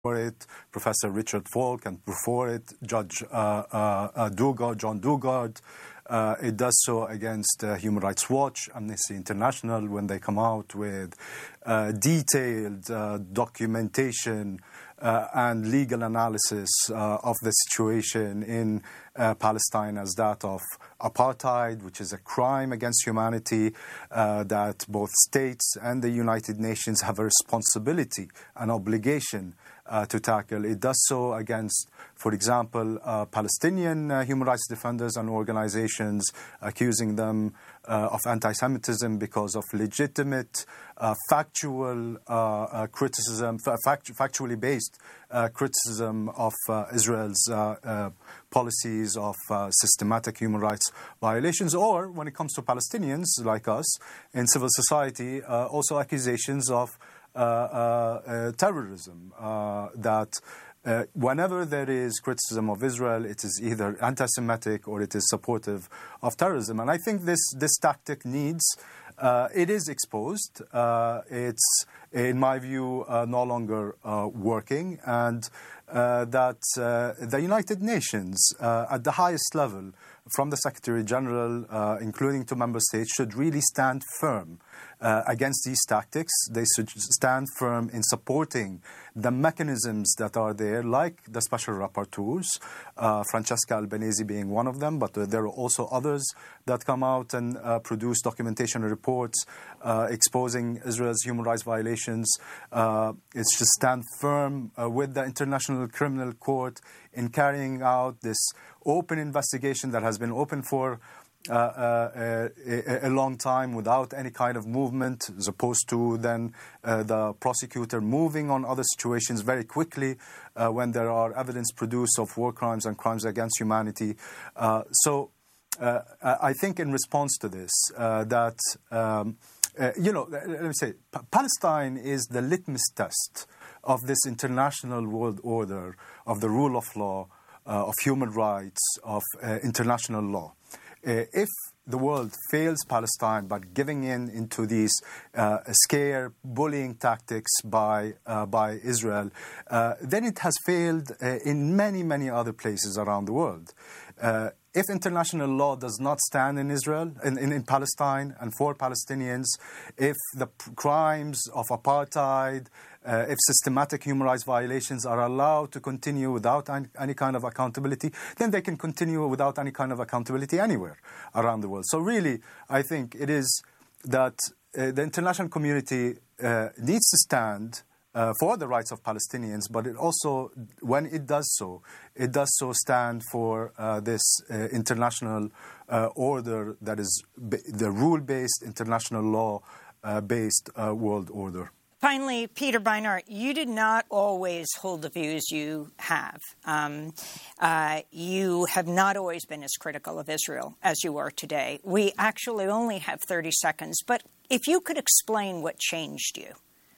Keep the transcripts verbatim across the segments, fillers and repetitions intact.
it, Professor Richard Falk, and before it, Judge uh, uh, uh, Dugard, John Dugard. Uh, it does so against uh, Human Rights Watch, Amnesty International, when they come out with uh, detailed uh, documentation uh, and legal analysis uh, of the situation in uh, Palestine as that of apartheid, which is a crime against humanity, uh, that both states and the United Nations have a responsibility, an obligation Uh, to tackle. It does so against, for example, uh, Palestinian uh, human rights defenders and organizations, accusing them uh, of anti-Semitism because of legitimate, uh, factual uh, uh, criticism, fact factually based uh, criticism of uh, Israel's uh, uh, policies of uh, systematic human rights violations, or when it comes to Palestinians like us in civil society, uh, also accusations of Uh, uh, uh, terrorism, uh, that uh, whenever there is criticism of Israel, it is either anti-Semitic or it is supportive of terrorism. And I think this, this tactic needs, uh, it is exposed. Uh, it's, in my view, uh, no longer uh, working, and uh, that uh, the United Nations, uh, at the highest level, from the Secretary General, uh, including to member states, should really stand firm Uh, against these tactics. They should stand firm in supporting the mechanisms that are there, like the special rapporteurs, uh, Francesca Albanese being one of them, but uh, there are also others that come out and uh, produce documentation reports uh, exposing Israel's human rights violations. Uh, it should stand firm uh, with the International Criminal Court in carrying out this open investigation that has been open for Uh, uh, a, a long time without any kind of movement, as opposed to then uh, the prosecutor moving on other situations very quickly uh, when there are evidence produced of war crimes and crimes against humanity. Uh, so uh, I think in response to this, uh, that, um, uh, you know, let me say, P Palestine is the litmus test of this international world order, of the rule of law, uh, of human rights, of uh, international law. Uh, if the world fails Palestine by giving in into these uh, scare, bullying tactics by uh, by Israel, uh, then it has failed uh, in many, many other places around the world. Uh, if international law does not stand in Israel, in, in, in Palestine, and for Palestinians, if the crimes of apartheid, Uh, if systematic human rights violations are allowed to continue without any, any kind of accountability, then they can continue without any kind of accountability anywhere around the world. So really, I think it is that uh, the international community uh, needs to stand uh, for the rights of Palestinians, but it also, when it does so, it does so stand for uh, this uh, international uh, order that is the rule-based, international law-based uh, uh, world order. Finally, Peter Beinart, you did not always hold the views you have. Um, uh, you have not always been as critical of Israel as you are today. We actually only have thirty seconds, but if you could explain what changed you.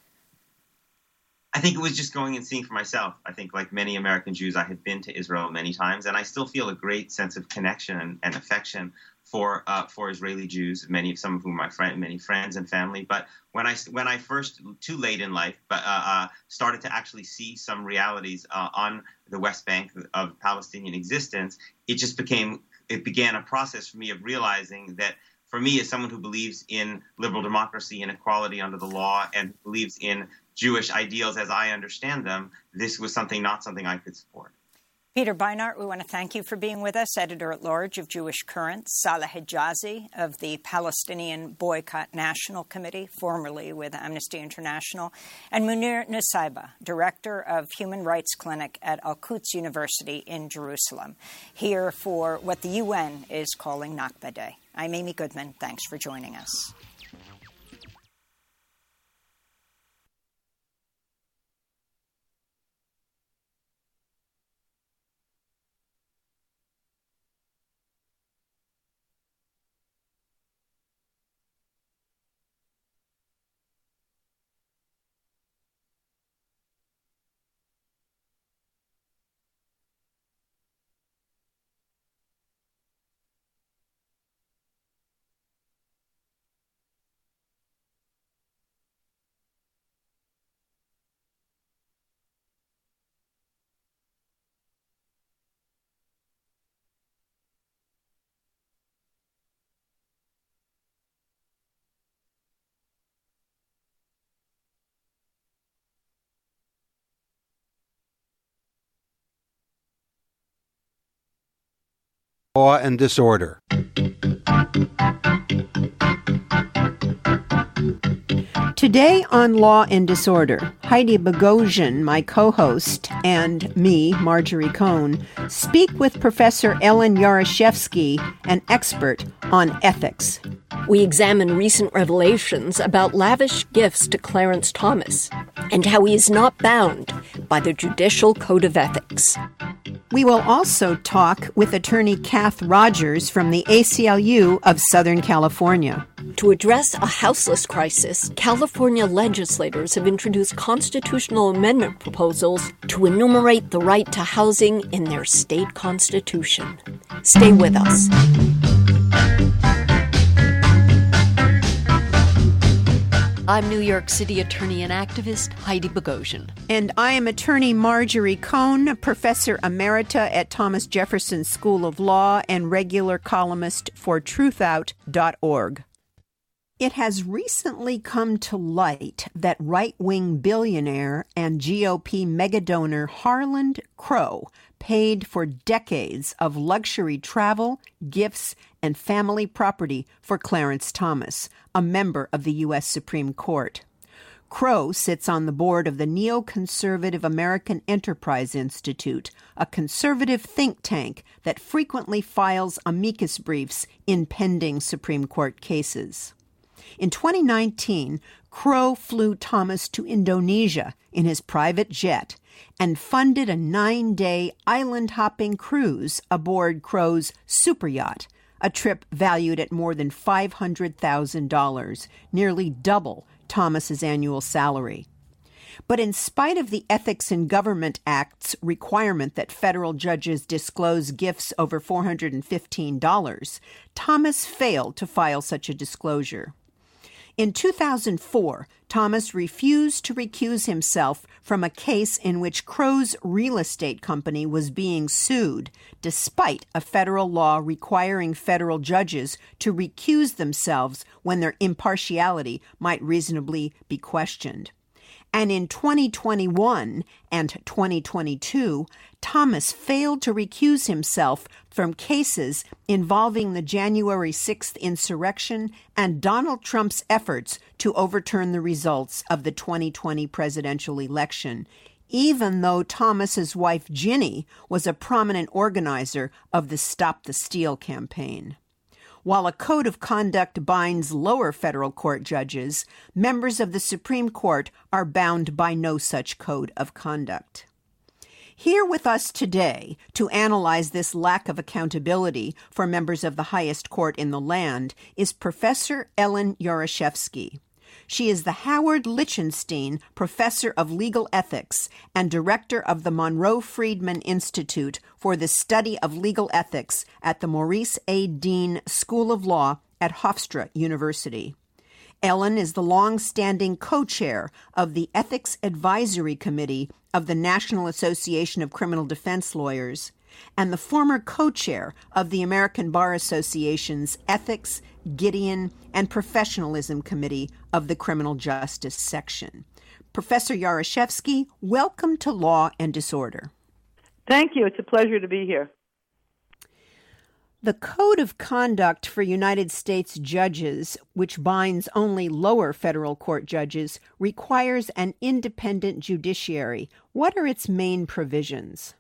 I think it was just going and seeing for myself. I think, like many American Jews, I had been to Israel many times, and I still feel a great sense of connection and, and affection for uh, for Israeli Jews, many of some of whom are my friend, many friends and family. But when I when I first, too late in life, but uh, uh, started to actually see some realities uh, on the West Bank of Palestinian existence, it just became it began a process for me of realizing that, for me, as someone who believes in liberal democracy and equality under the law and believes in Jewish ideals as I understand them, this was something not something I could support. Peter Beinart, we want to thank you for being with us, Editor-at-Large of Jewish Current, Salah Hijazi of the Palestinian Boycott National Committee, formerly with Amnesty International, and Munir Nusayba, Director of Human Rights Clinic at Al-Quds University in Jerusalem, here for what the U N is calling Nakba Day. I'm Amy Goodman. Thanks for joining us. Law and Disorder. Today on Law and Disorder, Heidi Bogosian, my co-host, and me, Marjorie Cohn, speak with Professor Ellen Yaroshevsky, an expert on ethics. We examine recent revelations about lavish gifts to Clarence Thomas and how he is not bound by the Judicial Code of Ethics. We will also talk with attorney Kath Rogers from the A C L U of Southern California. To address a houseless crisis, California legislators have introduced constitutional amendment proposals to enumerate the right to housing in their state constitution. Stay with us. I'm New York City attorney and activist Heidi Bogosian. And I am attorney Marjorie Cohn, professor emerita at Thomas Jefferson School of Law and regular columnist for truthout dot org. It has recently come to light that right-wing billionaire and G O P megadonor Harland Crow paid for decades of luxury travel, gifts, and family property for Clarence Thomas, a member of the U S Supreme Court. Crow sits on the board of the Neoconservative American Enterprise Institute, a conservative think tank that frequently files amicus briefs in pending Supreme Court cases. In twenty nineteen, Crow flew Thomas to Indonesia in his private jet and funded a nine-day island-hopping cruise aboard Crow's superyacht, a trip valued at more than five hundred thousand dollars, nearly double Thomas's annual salary. But in spite of the Ethics in Government Act's requirement that federal judges disclose gifts over four hundred fifteen dollars, Thomas failed to file such a disclosure. In two thousand four, Thomas refused to recuse himself from a case in which Crow's real estate company was being sued, despite a federal law requiring federal judges to recuse themselves when their impartiality might reasonably be questioned. And in twenty twenty-one and twenty twenty-two, Thomas failed to recuse himself from cases involving the January sixth insurrection and Donald Trump's efforts to overturn the results of the twenty twenty presidential election, even though Thomas's wife Ginny was a prominent organizer of the Stop the Steal campaign. While a code of conduct binds lower federal court judges, members of the Supreme Court are bound by no such code of conduct. Here with us today to analyze this lack of accountability for members of the highest court in the land is Professor Ellen Yaroshevsky. She is the Howard Lichtenstein Professor of Legal Ethics and Director of the Monroe Friedman Institute for the Study of Legal Ethics at the Maurice A. Dean School of Law at Hofstra University. Ellen is the long-standing co-chair of the Ethics Advisory Committee of the National Association of Criminal Defense Lawyers and the former co-chair of the American Bar Association's Ethics, Gideon, and Professionalism Committee of the Criminal Justice Section. Professor Yaroshevsky, welcome to Law and Disorder. Thank you. It's a pleasure to be here. The Code of Conduct for United States Judges, which binds only lower federal court judges, requires an independent judiciary. What are its main provisions?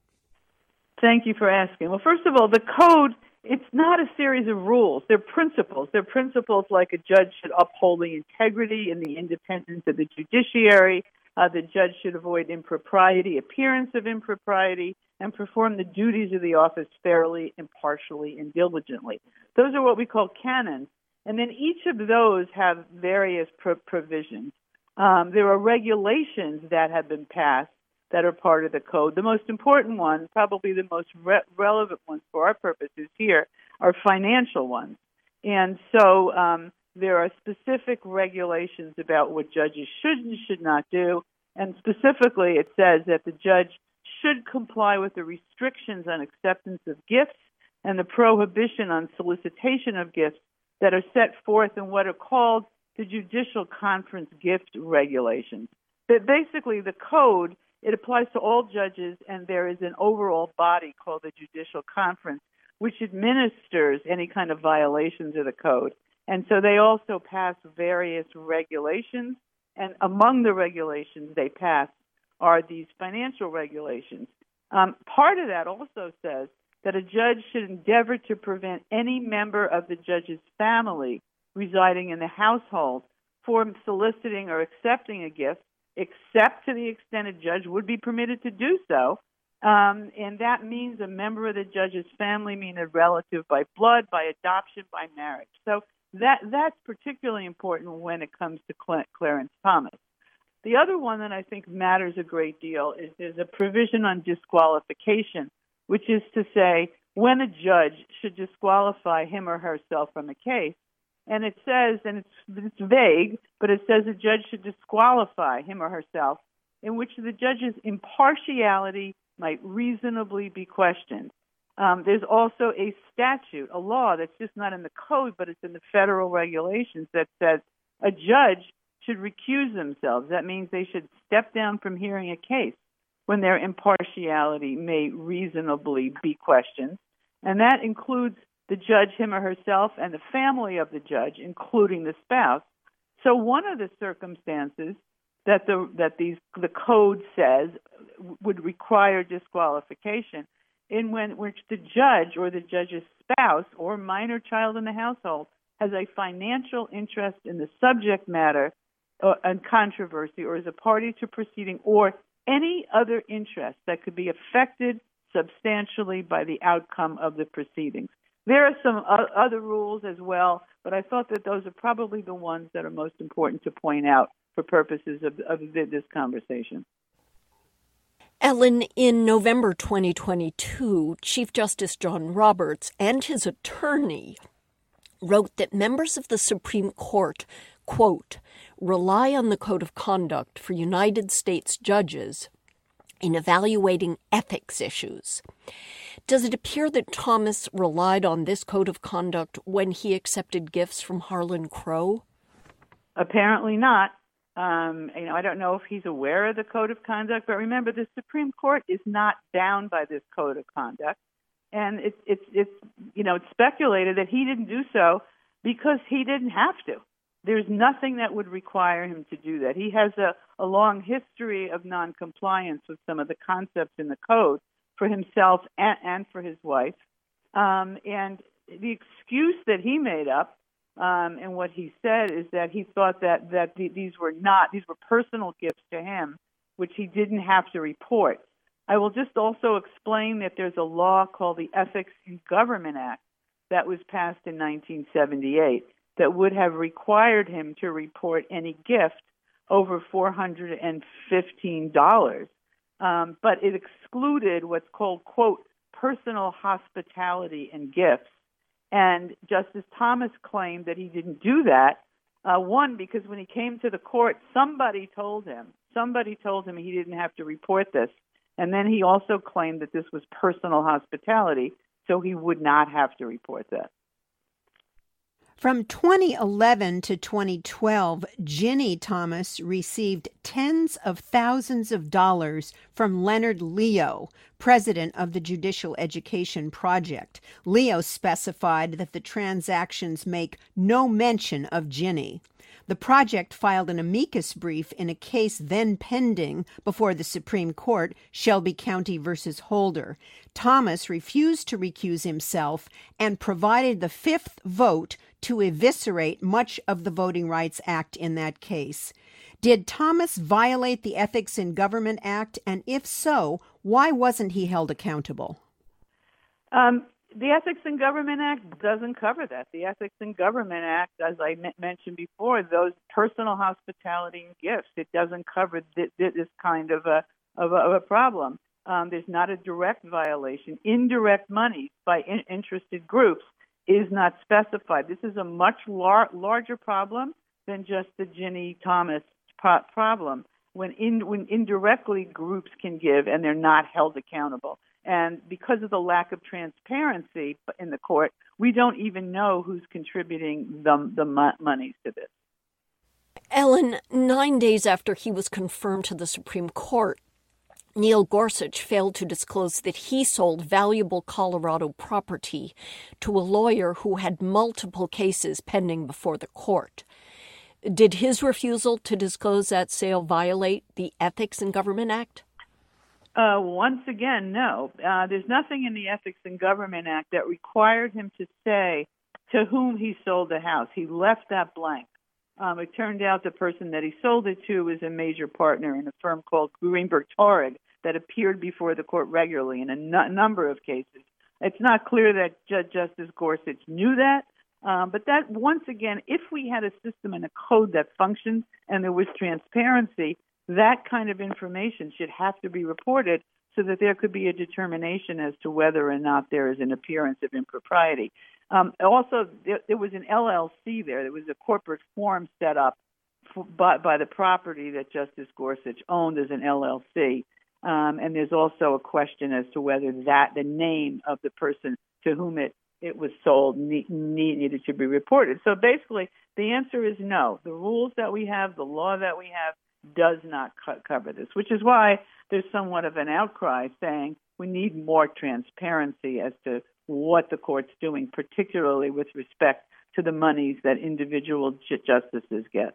Thank you for asking. Well, first of all, the code, it's not a series of rules. They're principles. They're principles like a judge should uphold the integrity and the independence of the judiciary. Uh, the judge should avoid impropriety, appearance of impropriety, and perform the duties of the office fairly, impartially, and diligently. Those are what we call canons. And then each of those have various pro- provisions. Um, there are regulations that have been passed that are part of the code. The most important one, probably the most re- relevant ones for our purposes here, are financial ones. And so um, there are specific regulations about what judges should and should not do. And specifically, it says that the judge should comply with the restrictions on acceptance of gifts and the prohibition on solicitation of gifts that are set forth in what are called the Judicial Conference Gift Regulations. But basically, the code, it applies to all judges, and there is an overall body called the Judicial Conference, which administers any kind of violations of the code. And so they also pass various regulations, and among the regulations they pass are these financial regulations. Um, part of that also says that a judge should endeavor to prevent any member of the judge's family residing in the household from soliciting or accepting a gift, except to the extent a judge would be permitted to do so. Um, and that means a member of the judge's family, meaning a relative by blood, by adoption, by marriage. So that that's particularly important when it comes to Cl- Clarence Thomas. The other one that I think matters a great deal is there's a provision on disqualification, which is to say when a judge should disqualify him or herself from a case. And it says, and it's, it's vague, but it says a judge should disqualify him or herself in which the judge's impartiality might reasonably be questioned. Um, there's also a statute, a law that's just not in the code, but it's in the federal regulations that says a judge should recuse themselves. That means they should step down from hearing a case when their impartiality may reasonably be questioned. And that includes the judge, him or herself, and the family of the judge, including the spouse. So one of the circumstances that the that these the code says would require disqualification in when which the judge or the judge's spouse or minor child in the household has a financial interest in the subject matter uh, and controversy, or is a party to proceeding, or any other interest that could be affected substantially by the outcome of the proceedings. There are some other rules as well, but I thought that those are probably the ones that are most important to point out for purposes of, of this conversation. Ellen, in November twenty twenty-two, Chief Justice John Roberts and his attorney wrote that members of the Supreme Court, quote, rely on the Code of Conduct for United States judges in evaluating ethics issues. Does it appear that Thomas relied on this code of conduct when he accepted gifts from Harlan Crow? Apparently not. Um, you know, I don't know if he's aware of the code of conduct, but remember, the Supreme Court is not bound by this code of conduct, and it's it's it's you know it's speculated that he didn't do so because he didn't have to. There's nothing that would require him to do that. He has a, a long history of noncompliance with some of the concepts in the code for himself and, and for his wife. Um, and the excuse that he made up um, and what he said is that he thought that, that the, these were not, these were personal gifts to him, which he didn't have to report. I will just also explain that there's a law called the Ethics in Government Act that was passed in nineteen seventy-eight that would have required him to report any gift over four hundred fifteen dollars. Um, but it excluded what's called, quote, personal hospitality and gifts. And Justice Thomas claimed that he didn't do that, uh, one, because when he came to the court, somebody told him, somebody told him he didn't have to report this. And then he also claimed that this was personal hospitality, so he would not have to report that. From twenty eleven to twenty twelve, Ginny Thomas received tens of thousands of dollars from Leonard Leo, president of the Judicial Education Project. Leo specified that the transactions make no mention of Ginny. The project filed an amicus brief in a case then pending before the Supreme Court, Shelby County versus Holder. Thomas refused to recuse himself and provided the fifth vote to eviscerate much of the Voting Rights Act in that case. Did Thomas violate the Ethics in Government Act? And if so, why wasn't he held accountable? Um, the Ethics in Government Act doesn't cover that. The Ethics in Government Act, as I m- mentioned before, those personal hospitality and gifts, it doesn't cover th- th- this kind of a, of a, of a problem. Um, there's not a direct violation. Indirect money by in- interested groups is not specified. This is a much lar- larger problem than just the Ginny Thomas pro- problem, when, in- when indirectly groups can give and they're not held accountable. And because of the lack of transparency in the court, we don't even know who's contributing the, the mo- monies to this. Ellen, nine days after he was confirmed to the Supreme Court, Neil Gorsuch failed to disclose that he sold valuable Colorado property to a lawyer who had multiple cases pending before the court. Did his refusal to disclose that sale violate the Ethics in Government Act? Uh, once again, no. Uh, there's nothing in the Ethics in Government Act that required him to say to whom he sold the house. He left that blank. Um, it turned out the person that he sold it to was a major partner in a firm called Greenberg Traurig that appeared before the court regularly in a n- number of cases. It's not clear that Judge Justice Gorsuch knew that, um, but that, once again, if we had a system and a code that functioned and there was transparency, that kind of information should have to be reported so that there could be a determination as to whether or not there is an appearance of impropriety. Um, also, there, there was an L L C there. There was a corporate form set up for, by, by the property that Justice Gorsuch owned as an L L C. Um, and there's also a question as to whether that the name of the person to whom it, it was sold need, needed to be reported. So basically, the answer is no. The rules that we have, the law that we have, does not co- cover this, which is why there's somewhat of an outcry saying we need more transparency as to what the court's doing, particularly with respect to the monies that individual j- justices get.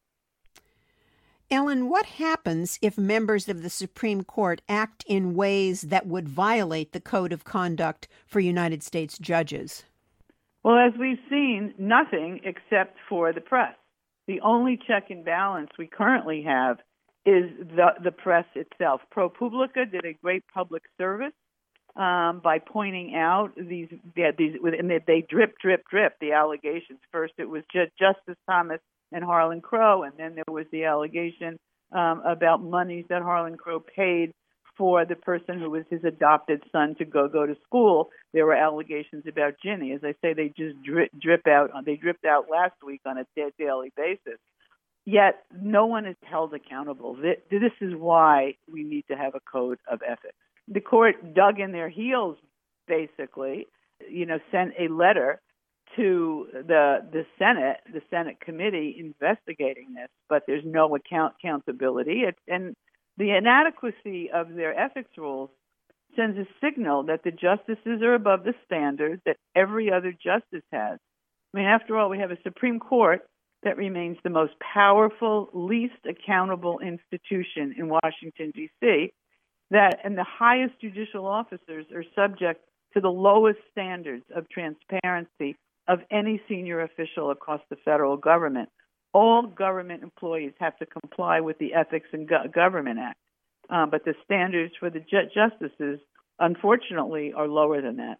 Ellen, what happens if members of the Supreme Court act in ways that would violate the Code of Conduct for United States judges? Well, as we've seen, nothing except for the press. The only check and balance we currently have is the, the press itself. ProPublica did a great public service um, by pointing out these, yeah, these, and they, they drip, drip, drip, the allegations. First, it was Ju- Justice Thomas and Harlan Crow, and then there was the allegation um, about monies that Harlan Crow paid for the person who was his adopted son to go go to school. There were allegations about Ginny. As I say, they just drip, drip out. They dripped out last week on a daily basis. Yet no one is held accountable. This is why we need to have a code of ethics. The court dug in their heels, basically, you know, sent a letter to the the Senate, the Senate committee investigating this, but there's no account accountability. It, and the inadequacy of their ethics rules sends a signal that the justices are above the standards that every other justice has. I mean, after all, we have a Supreme Court that remains the most powerful, least accountable institution in Washington, D C, that and the highest judicial officers are subject to the lowest standards of transparency of any senior official across the federal government. All government employees have to comply with the Ethics in Go- Government Act, um, but the standards for the ju- justices, unfortunately, are lower than that.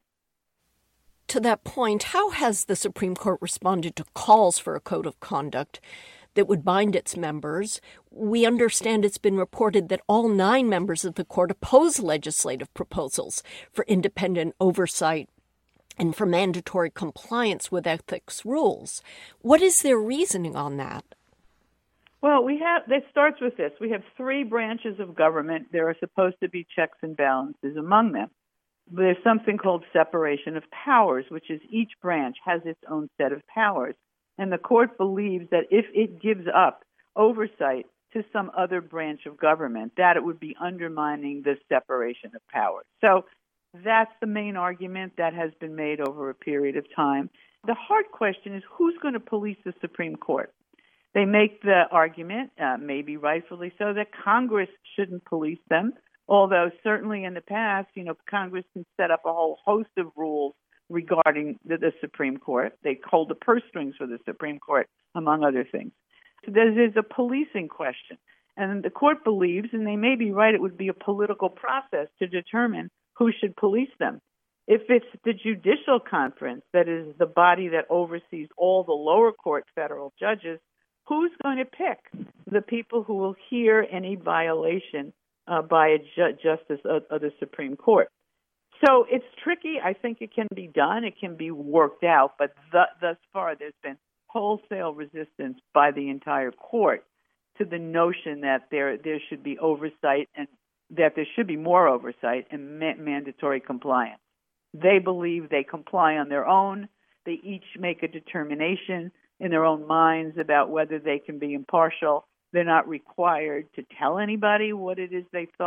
To that point, how has the Supreme Court responded to calls for a code of conduct that would bind its members? We understand it's been reported that all nine members of the court oppose legislative proposals for independent oversight and for mandatory compliance with ethics rules. What is their reasoning on that? Well, we have. It starts with this. We have three branches of government. There are supposed to be checks and balances among them. There's something called separation of powers, which is each branch has its own set of powers. And the court believes that if it gives up oversight to some other branch of government, that it would be undermining the separation of powers. So that's the main argument that has been made over a period of time. The hard question is who's going to police the Supreme Court? They make the argument, uh, maybe rightfully so, that Congress shouldn't police them, although certainly in the past, you know, Congress can set up a whole host of rules regarding the, the Supreme Court. They hold the purse strings for the Supreme Court, among other things. So there's a policing question. And the court believes, and they may be right, it would be a political process to determine who should police them. If it's the judicial conference, that is the body that oversees all the lower court federal judges, who's going to pick the people who will hear any violation uh, by a ju- justice of, of the Supreme Court? So it's tricky. I think it can be done. It can be worked out. But th- thus far, there's been wholesale resistance by the entire court to the notion that there there should be oversight and that there should be more oversight and ma- mandatory compliance. They believe they comply on their own. They each make a determination in their own minds about whether they can be impartial. They're not required to tell anybody what it is they thought.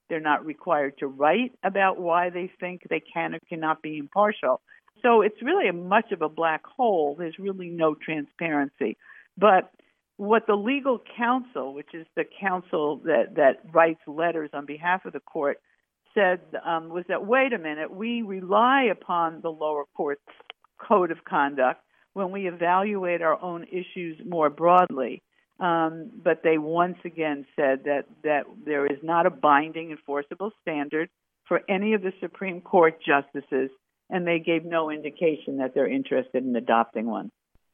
They're not required to write about why they think they can or cannot be impartial. So it's really a much of a black hole. There's really no transparency. But what the legal counsel, which is the counsel that, that writes letters on behalf of the court, said um, was that, wait a minute, we rely upon the lower court's code of conduct when we evaluate our own issues more broadly. Um, but they once again said that, that there is not a binding enforceable standard for any of the Supreme Court justices, and they gave no indication that they're interested in adopting one.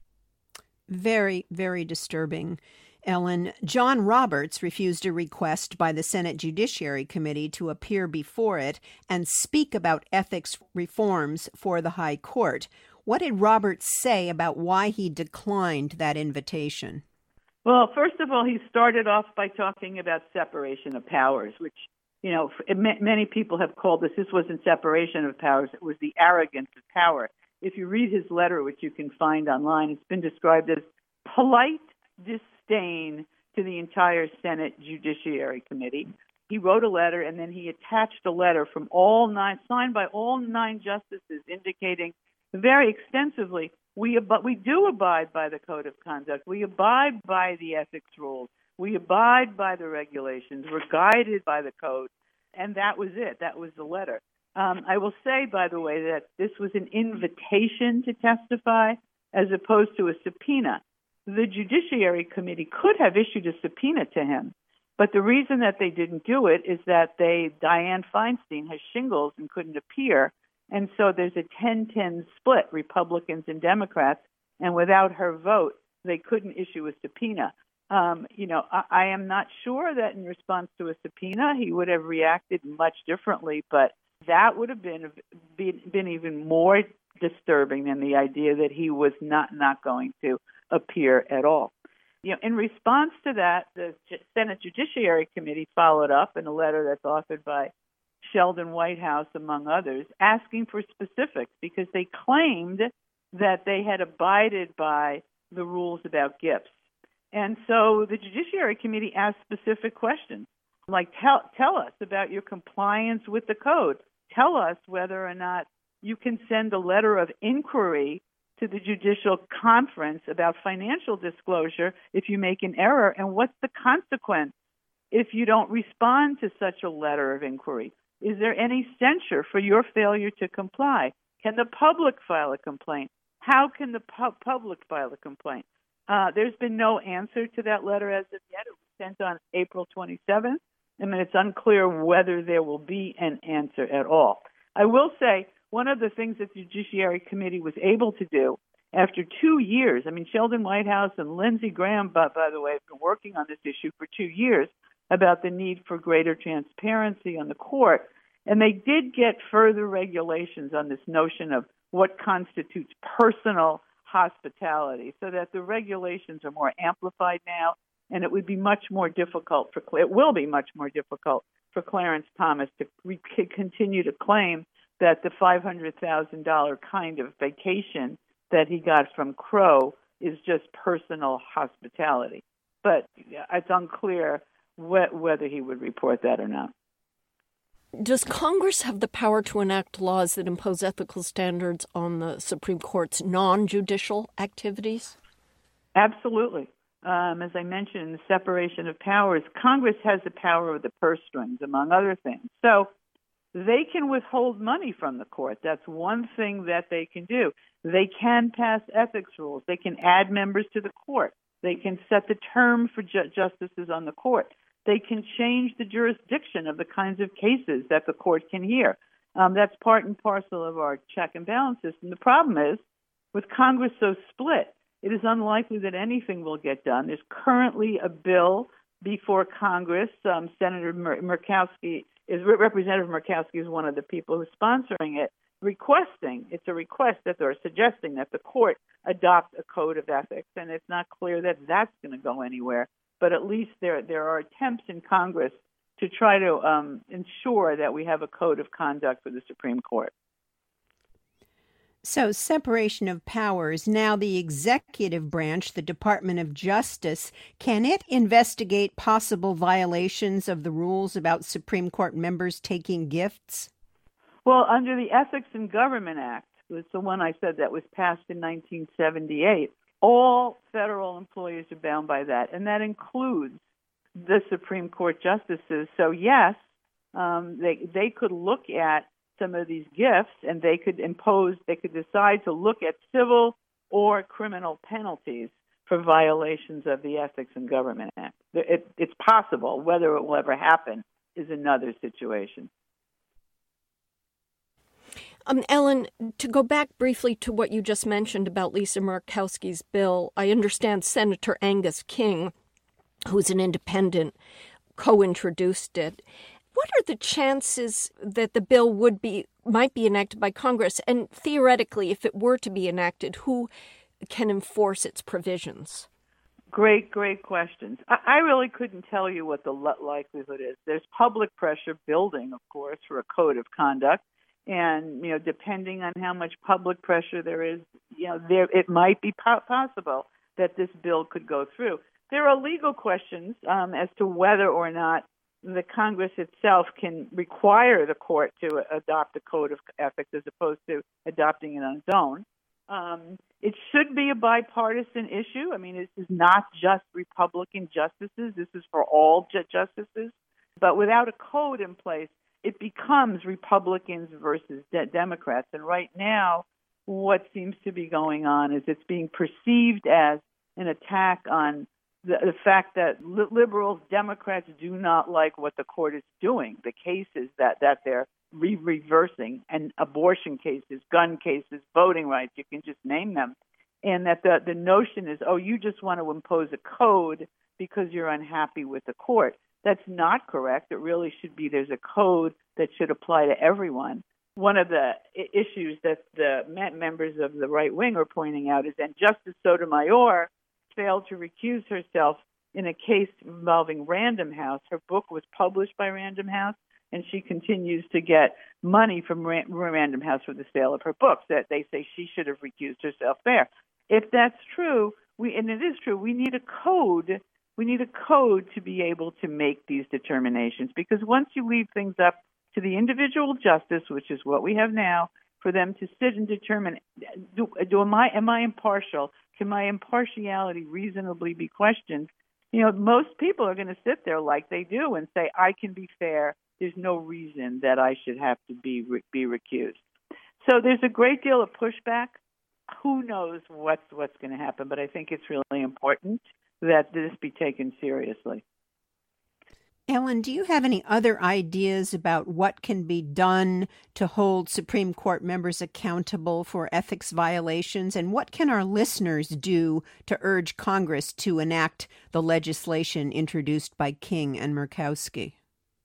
Very, very disturbing, Ellen. John Roberts refused a request by the Senate Judiciary Committee to appear before it and speak about ethics reforms for the High Court. What did Roberts say about why he declined that invitation? Well, first of all, he started off by talking about separation of powers, which, you know, many people have called this. This wasn't separation of powers. It was the arrogance of power. If you read his letter, which you can find online, it's been described as polite disdain to the entire Senate Judiciary Committee. He wrote a letter, and then he attached a letter from all nine, signed by all nine justices, indicating very extensively, we ab- we do abide by the code of conduct. We abide by the ethics rules. We abide by the regulations. We're guided by the code. And that was it. That was the letter. Um, I will say, by the way, that this was an invitation to testify as opposed to a subpoena. The Judiciary Committee could have issued a subpoena to him, but the reason that they didn't do it is that they Dianne Feinstein has shingles and couldn't appear, and so there's a ten ten split, Republicans and Democrats, and without her vote, they couldn't issue a subpoena. Um, you know, I, I am not sure that in response to a subpoena, he would have reacted much differently, but that would have been, been been even more disturbing than the idea that he was not, not going to appear at all. You know, in response to that, the Senate Judiciary Committee followed up in a letter that's authored by Sheldon Whitehouse, among others, asking for specifics because they claimed that they had abided by the rules about gifts. And so the Judiciary Committee asked specific questions, like tell tell us about your compliance with the code. Tell us whether or not you can send a letter of inquiry to the Judicial Conference about financial disclosure if you make an error, and what's the consequence if you don't respond to such a letter of inquiry? Is there any censure for your failure to comply? Can the public file a complaint? How can the pu- public file a complaint? Uh, there's been no answer to that letter as of yet. It was sent on April twenty-seventh. I mean, it's unclear whether there will be an answer at all. I will say one of the things that the Judiciary Committee was able to do after two years, I mean, Sheldon Whitehouse and Lindsey Graham, by, by the way, have been working on this issue for two years about the need for greater transparency on the court. And they did get further regulations on this notion of what constitutes personal hospitality, so that the regulations are more amplified now, and it would be much more difficult for it will be much more difficult for Clarence Thomas to re- continue to claim that the five hundred thousand dollars kind of vacation that he got from Crow is just personal hospitality. But it's unclear wh- whether he would report that or not. Does Congress have the power to enact laws that impose ethical standards on the Supreme Court's non-judicial activities? Absolutely. Um, as I mentioned, the separation of powers, Congress has the power of the purse strings, among other things. So they can withhold money from the court. That's one thing that they can do. They can pass ethics rules. They can add members to the court. They can set the term for ju- justices on the court. They can change the jurisdiction of the kinds of cases that the court can hear. Um, that's part and parcel of our check and balance system. The problem is, with Congress so split, it is unlikely that anything will get done. There's currently a bill before Congress. Um, Senator Mur- Murkowski is Representative Murkowski is one of the people who's sponsoring it, requesting. It's a request that they're suggesting that the court adopt a code of ethics, and it's not clear that that's going to go anywhere. But at least there there are attempts in Congress to try to um, ensure that we have a code of conduct for the Supreme Court. So, separation of powers. Now, the executive branch, the Department of Justice, can it investigate possible violations of the rules about Supreme Court members taking gifts? Well, under the Ethics in Government Act, was the one I said that was passed in nineteen seventy-eight, all federal employees are bound by that, and that includes the Supreme Court justices. So, yes, um, they they could look at some of these gifts, and they could impose, they could decide to look at civil or criminal penalties for violations of the Ethics in Government Act. It, it's possible. Whether it will ever happen is another situation. Um, Ellen, to go back briefly to what you just mentioned about Lisa Murkowski's bill, I understand Senator Angus King, who's an independent, co-introduced it. What are the chances that the bill would be might be enacted by Congress? And theoretically, if it were to be enacted, who can enforce its provisions? Great, great questions. I, I really couldn't tell you what the likelihood is. There's public pressure building, of course, for a code of conduct. And, you know, depending on how much public pressure there is, you know, there it might be po- possible that this bill could go through. There are legal questions um, as to whether or not the Congress itself can require the court to adopt a code of ethics as opposed to adopting it on its own. Um, it should be a bipartisan issue. I mean, this is not just Republican justices. This is for all ju- justices. But without a code in place, it becomes Republicans versus de- Democrats. And right now, what seems to be going on is it's being perceived as an attack on The, the fact that li- liberals, Democrats do not like what the court is doing, the cases that, that they're re- reversing, and abortion cases, gun cases, voting rights, you can just name them. And that the, the notion is, oh, you just want to impose a code because you're unhappy with the court. That's not correct. It really should be there's a code that should apply to everyone. One of the I- issues that the members of the right wing are pointing out is that Justice Sotomayor failed to recuse herself in a case involving Random House. Her book was published by Random House, and she continues to get money from Ra- Random House for the sale of her books. That they say she should have recused herself there. If that's true, we and it is true, we need a code. We need a code to be able to make these determinations, because once you leave things up to the individual justice, which is what we have now, for them to sit and determine, do, do am I am I impartial? Can my impartiality reasonably be questioned? You know, most people are going to sit there like they do and say, I can be fair. There's no reason that I should have to be be recused. So there's a great deal of pushback. Who knows what's what's going to happen? But I think it's really important that this be taken seriously. Ellen, do you have any other ideas about what can be done to hold Supreme Court members accountable for ethics violations? And what can our listeners do to urge Congress to enact the legislation introduced by King and Murkowski?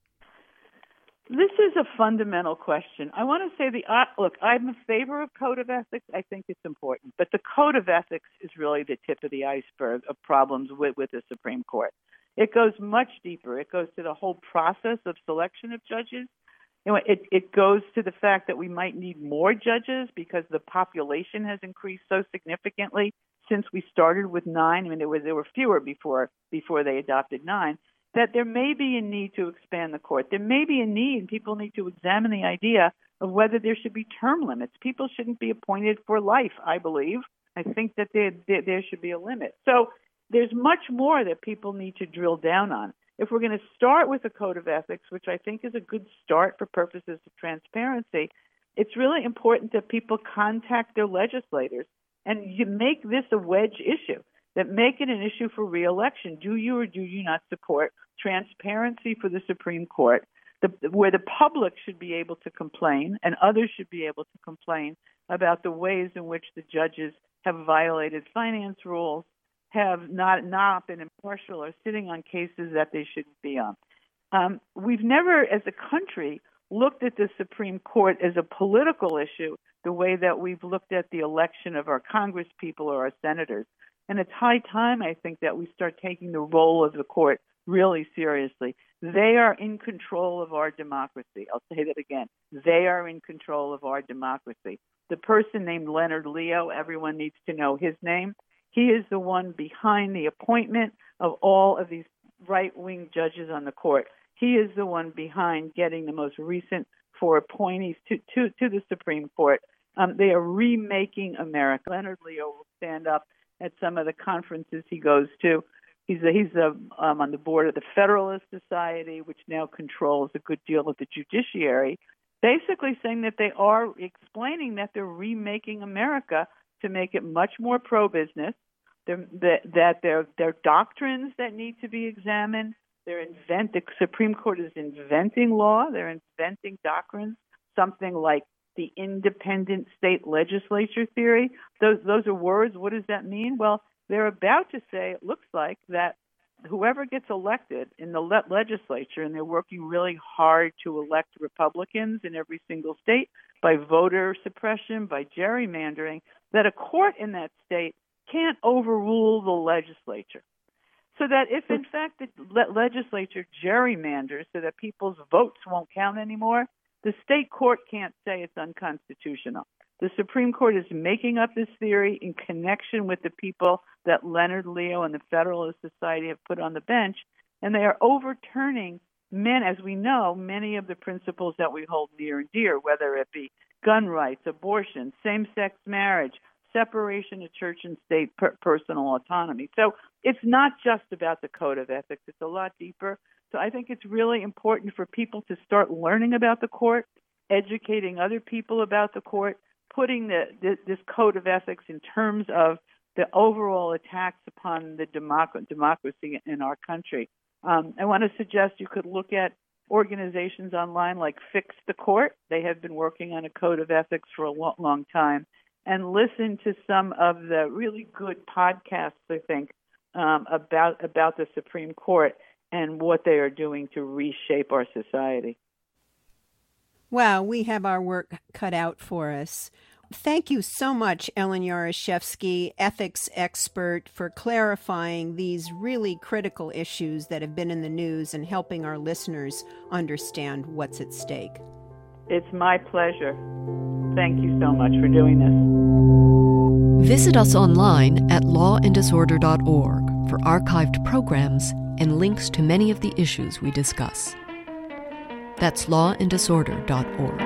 This is a fundamental question. I want to say, the uh, look, I'm in favor of code of ethics. I think it's important. But the code of ethics is really the tip of the iceberg of problems with, with the Supreme Court. It goes much deeper. It goes to the whole process of selection of judges. You know, it, it goes to the fact that we might need more judges because the population has increased so significantly since we started with nine. I mean, there was there were fewer before before they adopted nine. That there may be a need to expand the court. There may be a need, and people need to examine the idea of whether there should be term limits. People shouldn't be appointed for life, I believe. I think that there, there, there should be a limit. So there's much more that people need to drill down on. If we're going to start with a code of ethics, which I think is a good start for purposes of transparency, it's really important that people contact their legislators and you make this a wedge issue, that make it an issue for re-election. Do you or do you not support transparency for the Supreme Court, the, where the public should be able to complain and others should be able to complain about the ways in which the judges have violated finance rules, have not, not been impartial, or sitting on cases that they shouldn't be on. Um, we've never, as a country, looked at the Supreme Court as a political issue the way that we've looked at the election of our congresspeople or our senators. And it's high time, I think, that we start taking the role of the court really seriously. They are in control of our democracy. I'll say that again. They are in control of our democracy. the person named Leonard Leo, everyone needs to know his name. He is the one behind the appointment of all of these right-wing judges on the court. He is the one behind getting the most recent four appointees to, to, to the Supreme Court. Um, they are remaking America. Leonard Leo will stand up at some of the conferences he goes to. He's a, he's a, um, on the board of the Federalist Society, which now controls a good deal of the judiciary, basically saying that they are explaining that they're remaking America to make it much more pro-business, that, that there are doctrines that need to be examined. They're invent, the Supreme Court is inventing law. They're inventing doctrines, something like the independent state legislature theory. Those those are words. What does that mean? Well, they're about to say, it looks like, that whoever gets elected in the le- legislature, and they're working really hard to elect Republicans in every single state by voter suppression, by gerrymandering, that a court in that state can't overrule the legislature. So that if, in fact, the le- legislature gerrymanders so that people's votes won't count anymore, the state court can't say it's unconstitutional. The Supreme Court is making up this theory in connection with the people that Leonard Leo and the Federalist Society have put on the bench, and they are overturning, men, as we know, many of the principles that we hold near and dear, whether it be gun rights, abortion, same-sex marriage, separation of church and state, per- personal autonomy. So it's not just about the code of ethics. It's a lot deeper. So I think it's really important for people to start learning about the court, educating other people about the court, putting the, the, this code of ethics in terms of the overall attacks upon the democ- democracy in our country. Um, I want to suggest you could look at organizations online like Fix the Court. They have been working on a code of ethics for a long, long time. And listen to some of the really good podcasts, I think, um, about about the Supreme Court and what they are doing to reshape our society. Wow, we have our work cut out for us. Thank you so much, Ellen Yaroshevsky, ethics expert, for clarifying these really critical issues that have been in the news and helping our listeners understand what's at stake. It's my pleasure. Thank you so much for doing this. Visit us online at law and disorder dot org for archived programs and links to many of the issues we discuss. That's law and disorder dot org.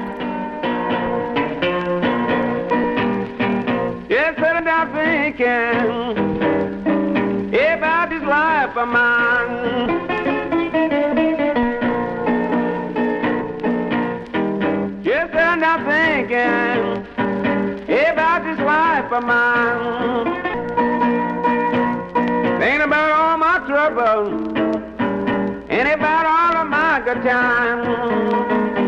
Just sitting down thinking about this life of mine. Just sitting down thinking about this life of mine. Thinking about all my troubles and about all of my good times.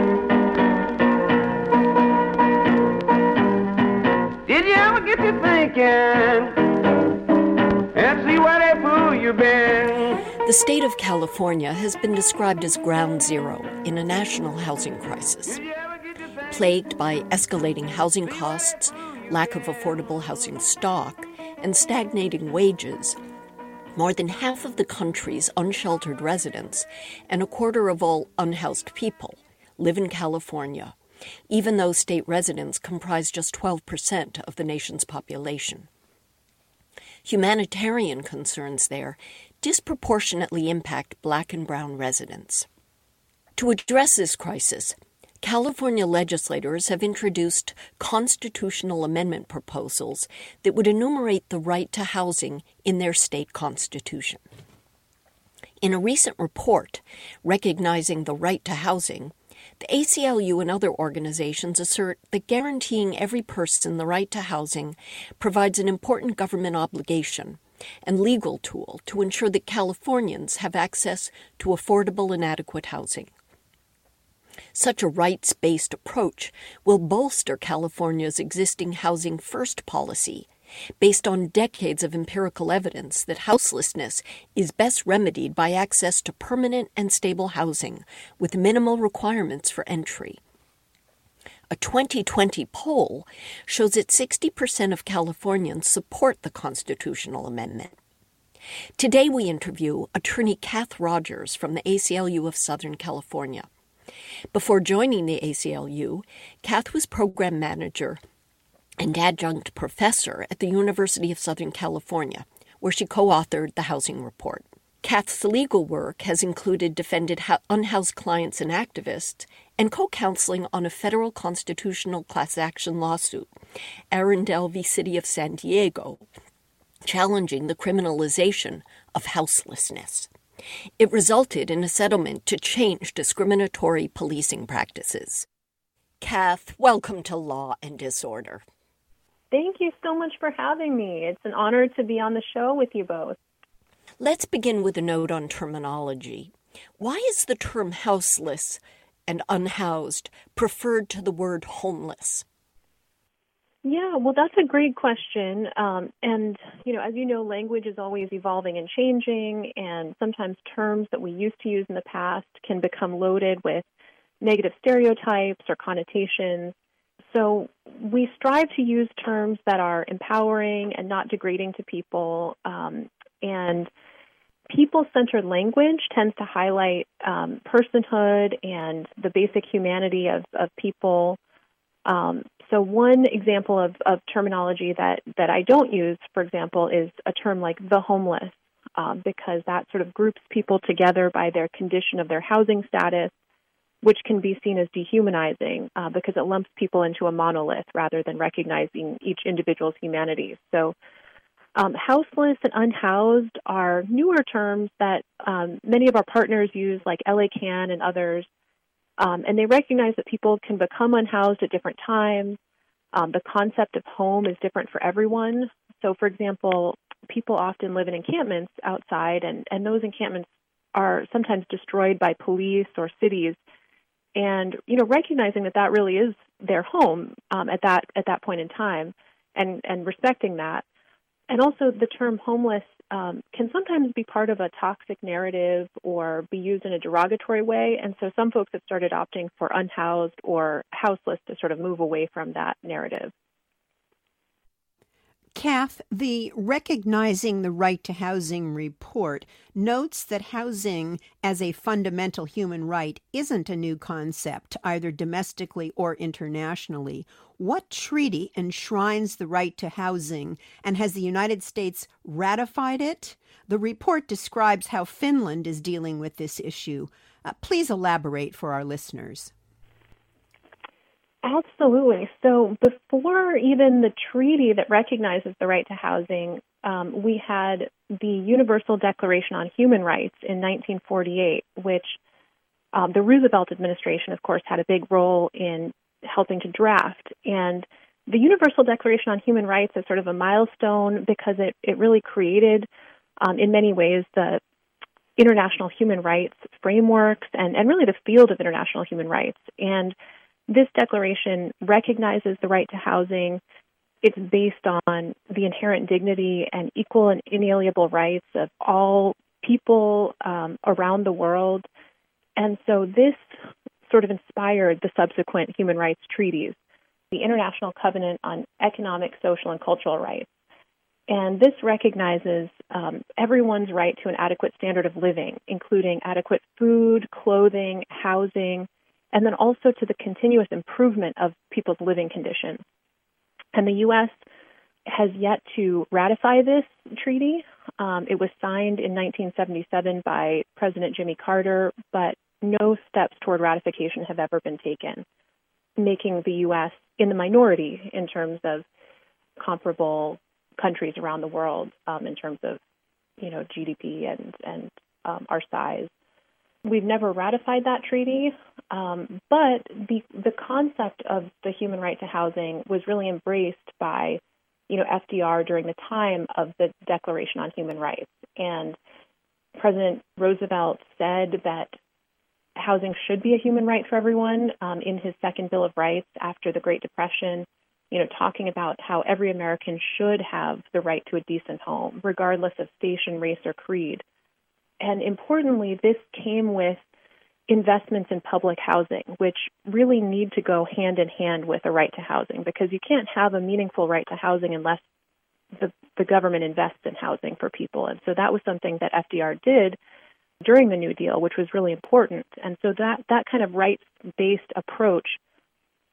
Did you ever get to thinking and see where that fool you been? The state of California has been described as ground zero in a national housing crisis. Plagued by escalating housing costs, lack of affordable housing stock, and stagnating wages, more than half of the country's unsheltered residents and a quarter of all unhoused people live in California, even though state residents comprise just twelve percent of the nation's population. Humanitarian concerns there disproportionately impact Black and brown residents. To address this crisis, California legislators have introduced constitutional amendment proposals that would enumerate the right to housing in their state constitution. In a recent report recognizing the right to housing, the A C L U and other organizations assert that guaranteeing every person the right to housing provides an important government obligation and legal tool to ensure that Californians have access to affordable and adequate housing. Such a rights-based approach will bolster California's existing housing first policy, based on decades of empirical evidence that houselessness is best remedied by access to permanent and stable housing with minimal requirements for entry. A twenty twenty poll shows that sixty percent of Californians support the constitutional amendment. Today we interview attorney Kath Rogers from the A C L U of Southern California. Before joining the A C L U, Kath was program manager and adjunct professor at the University of Southern California, where she co-authored the Housing Report. Kath's legal work has included defended unhoused clients and activists and co-counseling on a federal constitutional class action lawsuit, Arundel v. City of San Diego, challenging the criminalization of houselessness. It resulted in a settlement to change discriminatory policing practices. Kath, welcome to Law and Disorder. Thank you so much for having me. It's an honor to be on the show with you both. Let's begin with a note on terminology. Why is the term houseless and unhoused preferred to the word homeless? Yeah, well, that's a great question. Um, and, you know, as you know, language is always evolving and changing, and sometimes terms that we used to use in the past can become loaded with negative stereotypes or connotations. So we strive to use terms that are empowering and not degrading to people. Um, and people-centered language tends to highlight um, personhood and the basic humanity of, of people. Um, so one example of, of terminology that, that I don't use, for example, is a term like the homeless, um, because that sort of groups people together by their condition of their housing status, which can be seen as dehumanizing uh, because it lumps people into a monolith rather than recognizing each individual's humanity. So um, houseless and unhoused are newer terms that um, many of our partners use, like L A CAN and others, um, and they recognize that people can become unhoused at different times. Um, the concept of home is different for everyone. So, for example, people often live in encampments outside, and, and those encampments are sometimes destroyed by police or cities. And, you know, recognizing that that really is their home um, at that at that point in time, and, and respecting that. And also the term homeless um, can sometimes be part of a toxic narrative or be used in a derogatory way. And so some folks have started opting for unhoused or houseless to sort of move away from that narrative. Kath, the Recognizing the Right to Housing report notes that housing as a fundamental human right isn't a new concept, either domestically or internationally. What treaty enshrines the right to housing, and has the United States ratified it? The report describes how Finland is dealing with this issue. Uh, please elaborate for our listeners. Absolutely. So before even the treaty that recognizes the right to housing, um, we had the Universal Declaration on Human Rights in nineteen forty-eight, which um, the Roosevelt administration, of course, had a big role in helping to draft. And the Universal Declaration on Human Rights is sort of a milestone because it, it really created, um, in many ways, the international human rights frameworks and, and really the field of international human rights. And this declaration recognizes the right to housing. It's based on the inherent dignity and equal and inalienable rights of all people um, around the world. And so this sort of inspired the subsequent human rights treaties, the International Covenant on Economic, Social, and Cultural Rights. And this recognizes um, everyone's right to an adequate standard of living, including adequate food, clothing, housing, and then also to the continuous improvement of people's living conditions. And the U S has yet to ratify this treaty. Um, it was signed in nineteen seventy-seven by President Jimmy Carter, but no steps toward ratification have ever been taken, making the U S in the minority in terms of comparable countries around the world um, in terms of, you know, G D P and, and um, our size. We've never ratified that treaty, um, but the the concept of the human right to housing was really embraced by, you know, F D R during the time of the Declaration on Human Rights. And President Roosevelt said that housing should be a human right for everyone um, in his second Bill of Rights after the Great Depression, you know, talking about how every American should have the right to a decent home, regardless of station, race, or creed. And importantly, this came with investments in public housing, which really need to go hand in hand with a right to housing, because you can't have a meaningful right to housing unless the, the government invests in housing for people. And so that was something that F D R did during the New Deal, which was really important. And so that, that kind of rights-based approach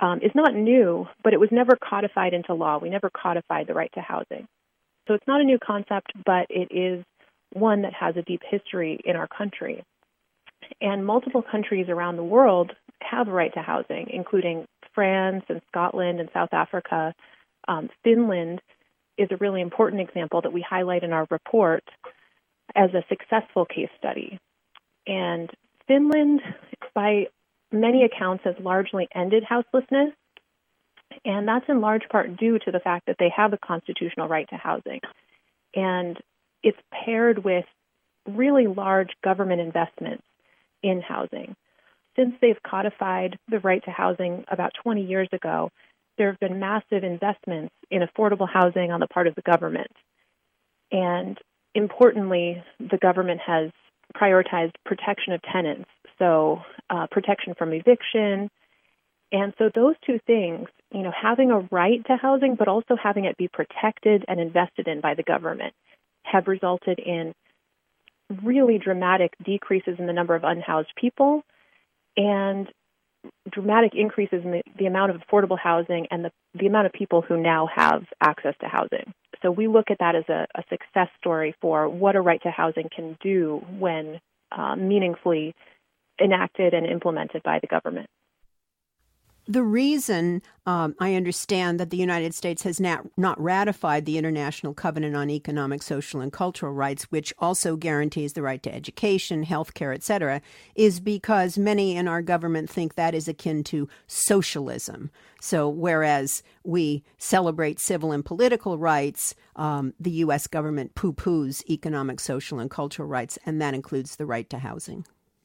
um, is not new, but it was never codified into law. We never codified the right to housing. So it's not a new concept, but it is one that has a deep history in our country. And multiple countries around the world have a right to housing, including France and Scotland and South Africa. Um, Finland is a really important example that we highlight in our report as a successful case study. And Finland, by many accounts, has largely ended houselessness, and that's in large part due to the fact that they have a constitutional right to housing. And it's paired with really large government investments in housing. Since they've codified the right to housing about twenty years ago, there have been massive investments in affordable housing on the part of the government. And importantly, the government has prioritized protection of tenants, so uh, protection from eviction. And so those two things, you know, having a right to housing, but also having it be protected and invested in by the government, have resulted in really dramatic decreases in the number of unhoused people and dramatic increases in the, the amount of affordable housing and the, the amount of people who now have access to housing. So we look at that as a, a success story for what a right to housing can do when uh, meaningfully enacted and implemented by the government. The reason um, I understand that the United States has not, not ratified the International Covenant on Economic, Social, and Cultural Rights, which also guarantees the right to education, health care, et cetera, is because many in our government think that is akin to socialism. So whereas we celebrate civil and political rights, um, the U S government poo-poos economic, social, and cultural rights, and that includes the right to housing.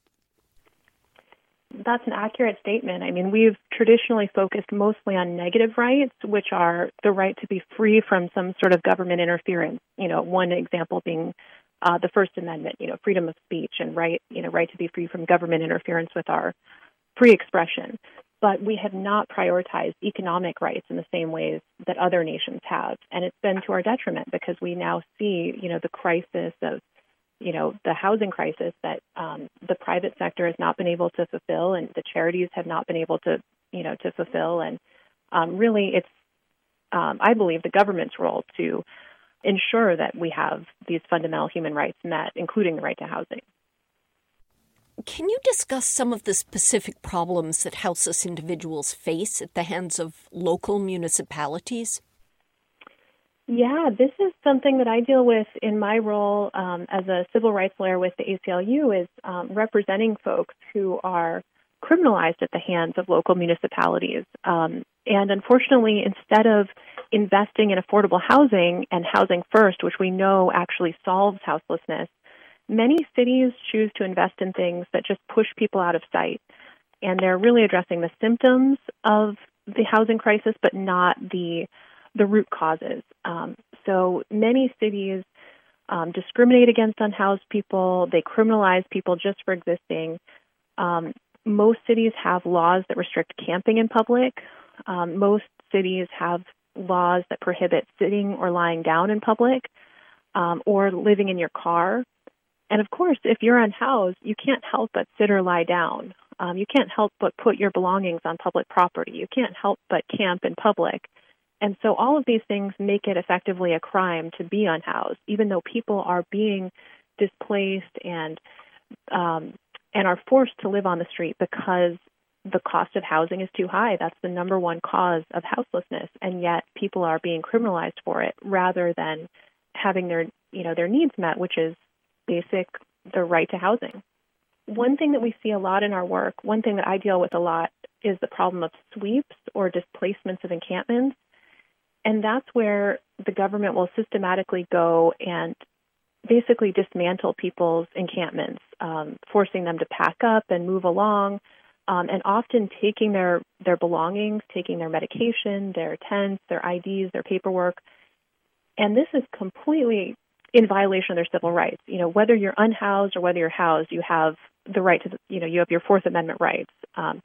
That's an accurate statement. I mean, we've traditionally focused mostly on negative rights, which are the right to be free from some sort of government interference. You know, one example being uh, the First Amendment, you know, freedom of speech and right, you know, right to be free from government interference with our free expression. But we have not prioritized economic rights in the same ways that other nations have. And it's been to our detriment because we now see, you know, the crisis of you know, the housing crisis that um, the private sector has not been able to fulfill and the charities have not been able to, you know, to fulfill. And um, really it's, um, I believe, the government's role to ensure that we have these fundamental human rights met, including the right to housing. Can you discuss some of the specific problems that houseless individuals face at the hands of local municipalities? Yeah, this is something that I deal with in my role um, as a civil rights lawyer with the A C L U is um, representing folks who are criminalized at the hands of local municipalities. Um, and unfortunately, instead of investing in affordable housing and housing first, which we know actually solves houselessness, many cities choose to invest in things that just push people out of sight. And they're really addressing the symptoms of the housing crisis, but not the the root causes. Um, so many cities um, discriminate against unhoused people. They criminalize people just for existing. Um, most cities have laws that restrict camping in public. Um, most cities have laws that prohibit sitting or lying down in public um, or living in your car. And of course, if you're unhoused, you can't help but sit or lie down. Um, you can't help but put your belongings on public property. You can't help but camp in public. And so all of these things make it effectively a crime to be unhoused, even though people are being displaced and um, and are forced to live on the street because the cost of housing is too high. That's the number one cause of houselessness, and yet people are being criminalized for it rather than having their you know their needs met, which is basic the right to housing. One thing that we see a lot in our work, one thing that I deal with a lot, is the problem of sweeps or displacements of encampments. And that's where the government will systematically go and basically dismantle people's encampments, um, forcing them to pack up and move along, um, and often taking their, their belongings, taking their medication, their tents, their I Ds, their paperwork. And this is completely in violation of their civil rights. You know, whether you're unhoused or whether you're housed, you have the right to, you know, you have your Fourth Amendment rights. Um,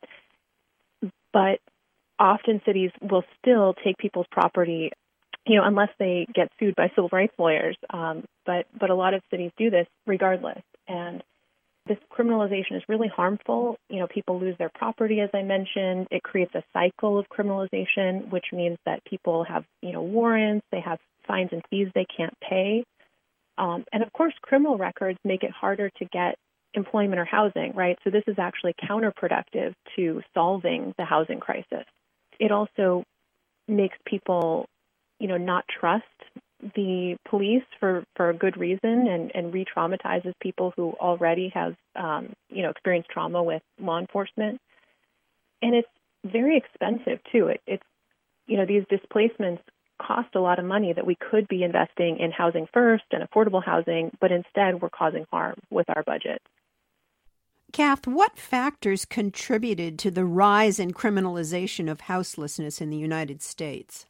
but often cities will still take people's property, you know, unless they get sued by civil rights lawyers. Um, but but a lot of cities do this regardless. And This criminalization is really harmful. You know, people lose their property, as I mentioned. It creates a cycle of criminalization, which means that people have, you know, warrants, they have fines and fees they can't pay. Um, and of course, criminal records make it harder to get employment or housing, right? So this is actually counterproductive to solving the housing crisis. It also makes people, you know, not trust the police for, for a good reason, and, and re-traumatizes people who already have, um, you know, experienced trauma with law enforcement. And it's very expensive, too. It, it's, you know, these displacements cost a lot of money that we could be investing in housing first and affordable housing, but instead we're causing harm with our budget. Kath, what factors contributed to the rise in criminalization of houselessness in the United States?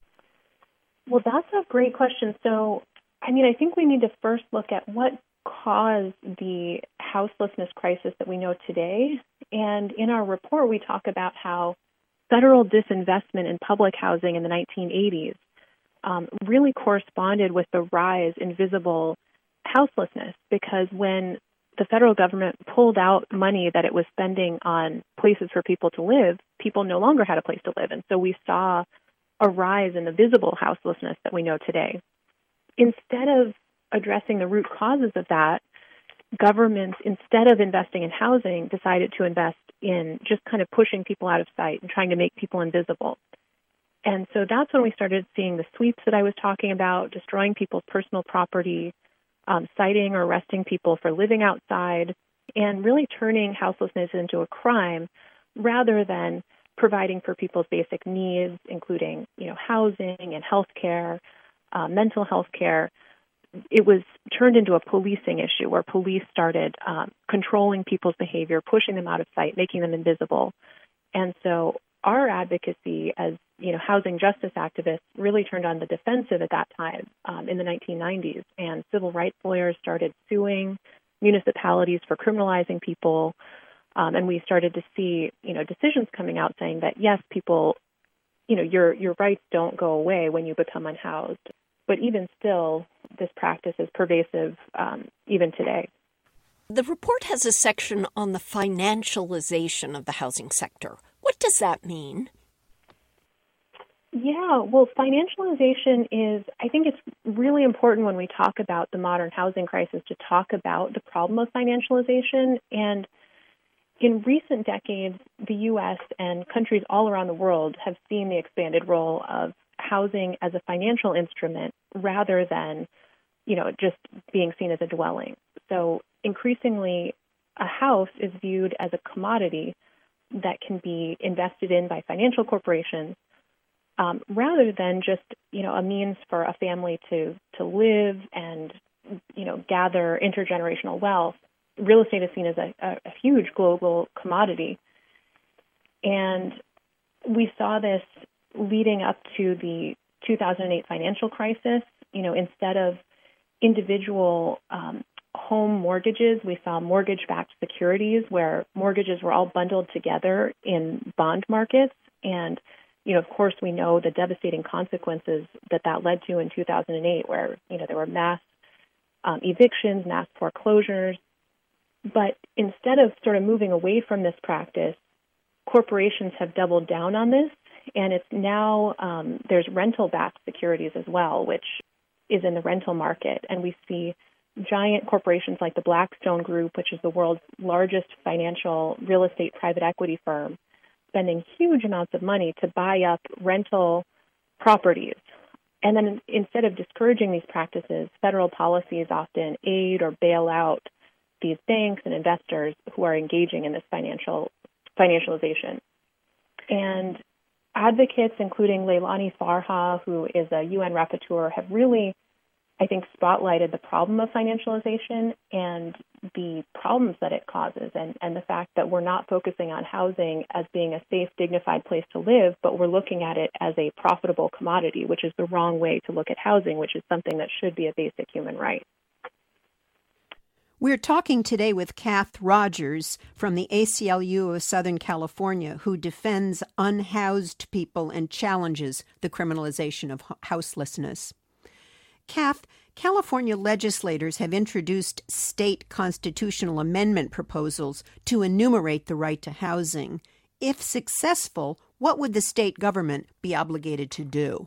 Well, that's a great question. So, I mean, I think we need to first look at what caused the houselessness crisis that we know today. And in our report, we talk about how federal disinvestment in public housing in the nineteen eighties um, really corresponded with the rise in visible houselessness, because when the federal government pulled out money that it was spending on places for people to live, people no longer had a place to live. And so we saw a rise in the visible houselessness that we know today. Instead of addressing the root causes of that, governments, instead of investing in housing, decided to invest in just kind of pushing people out of sight and trying to make people invisible. And so that's when we started seeing the sweeps that I was talking about, destroying people's personal property, um, citing or arresting people for living outside, and really turning houselessness into a crime rather than providing for people's basic needs, including, you know, housing and health care, uh, mental health care. It was turned into a policing issue where police started um, controlling people's behavior, pushing them out of sight, making them invisible. And so our advocacy as, you know, housing justice activists really turned on the defensive at that time um, in the nineteen nineties. And civil rights lawyers started suing municipalities for criminalizing people. Um, and we started to see, you know, decisions coming out saying that, yes, people, you know, your your rights don't go away when you become unhoused. But even still, this practice is pervasive um, even today. The report has a section on the financialization of the housing sector. What does that mean? Yeah, well, financialization is, I think it's really important when we talk about the modern housing crisis to talk about the problem of financialization. And in recent decades, the U S and countries all around the world have seen the expanded role of housing as a financial instrument rather than, you know, just being seen as a dwelling. So increasingly, a house is viewed as a commodity that can be invested in by financial corporations um, rather than just, you know, a means for a family to, to live and, you know, gather intergenerational wealth. Real estate is seen as a, a, a huge global commodity. And we saw this leading up to the two thousand eight financial crisis. You know, instead of individual um, home mortgages, we saw mortgage-backed securities where mortgages were all bundled together in bond markets. And, you know, of course, we know the devastating consequences that that led to in two thousand eight, where, you know, there were mass um, evictions, mass foreclosures. But instead of sort of moving away from this practice, corporations have doubled down on this, and it's now um, there's rental-backed securities as well, which is in the rental market. And we see giant corporations like the Blackstone Group, which is the world's largest financial real estate private equity firm, spending huge amounts of money to buy up rental properties. And then instead of discouraging these practices, federal policies often aid or bail out these banks and investors who are engaging in this financial financialization. And advocates, including Leilani Farha, who is a U N rapporteur, have really, I think, spotlighted the problem of financialization and the problems that it causes, and, and the fact that we're not focusing on housing as being a safe, dignified place to live, but we're looking at it as a profitable commodity, which is the wrong way to look at housing, which is something that should be a basic human right. We're talking today with Kath Rogers from the A C L U of Southern California, who defends unhoused people and challenges the criminalization of houselessness. Kath, California legislators have introduced state constitutional amendment proposals to enumerate the right to housing. If successful, what would the state government be obligated to do?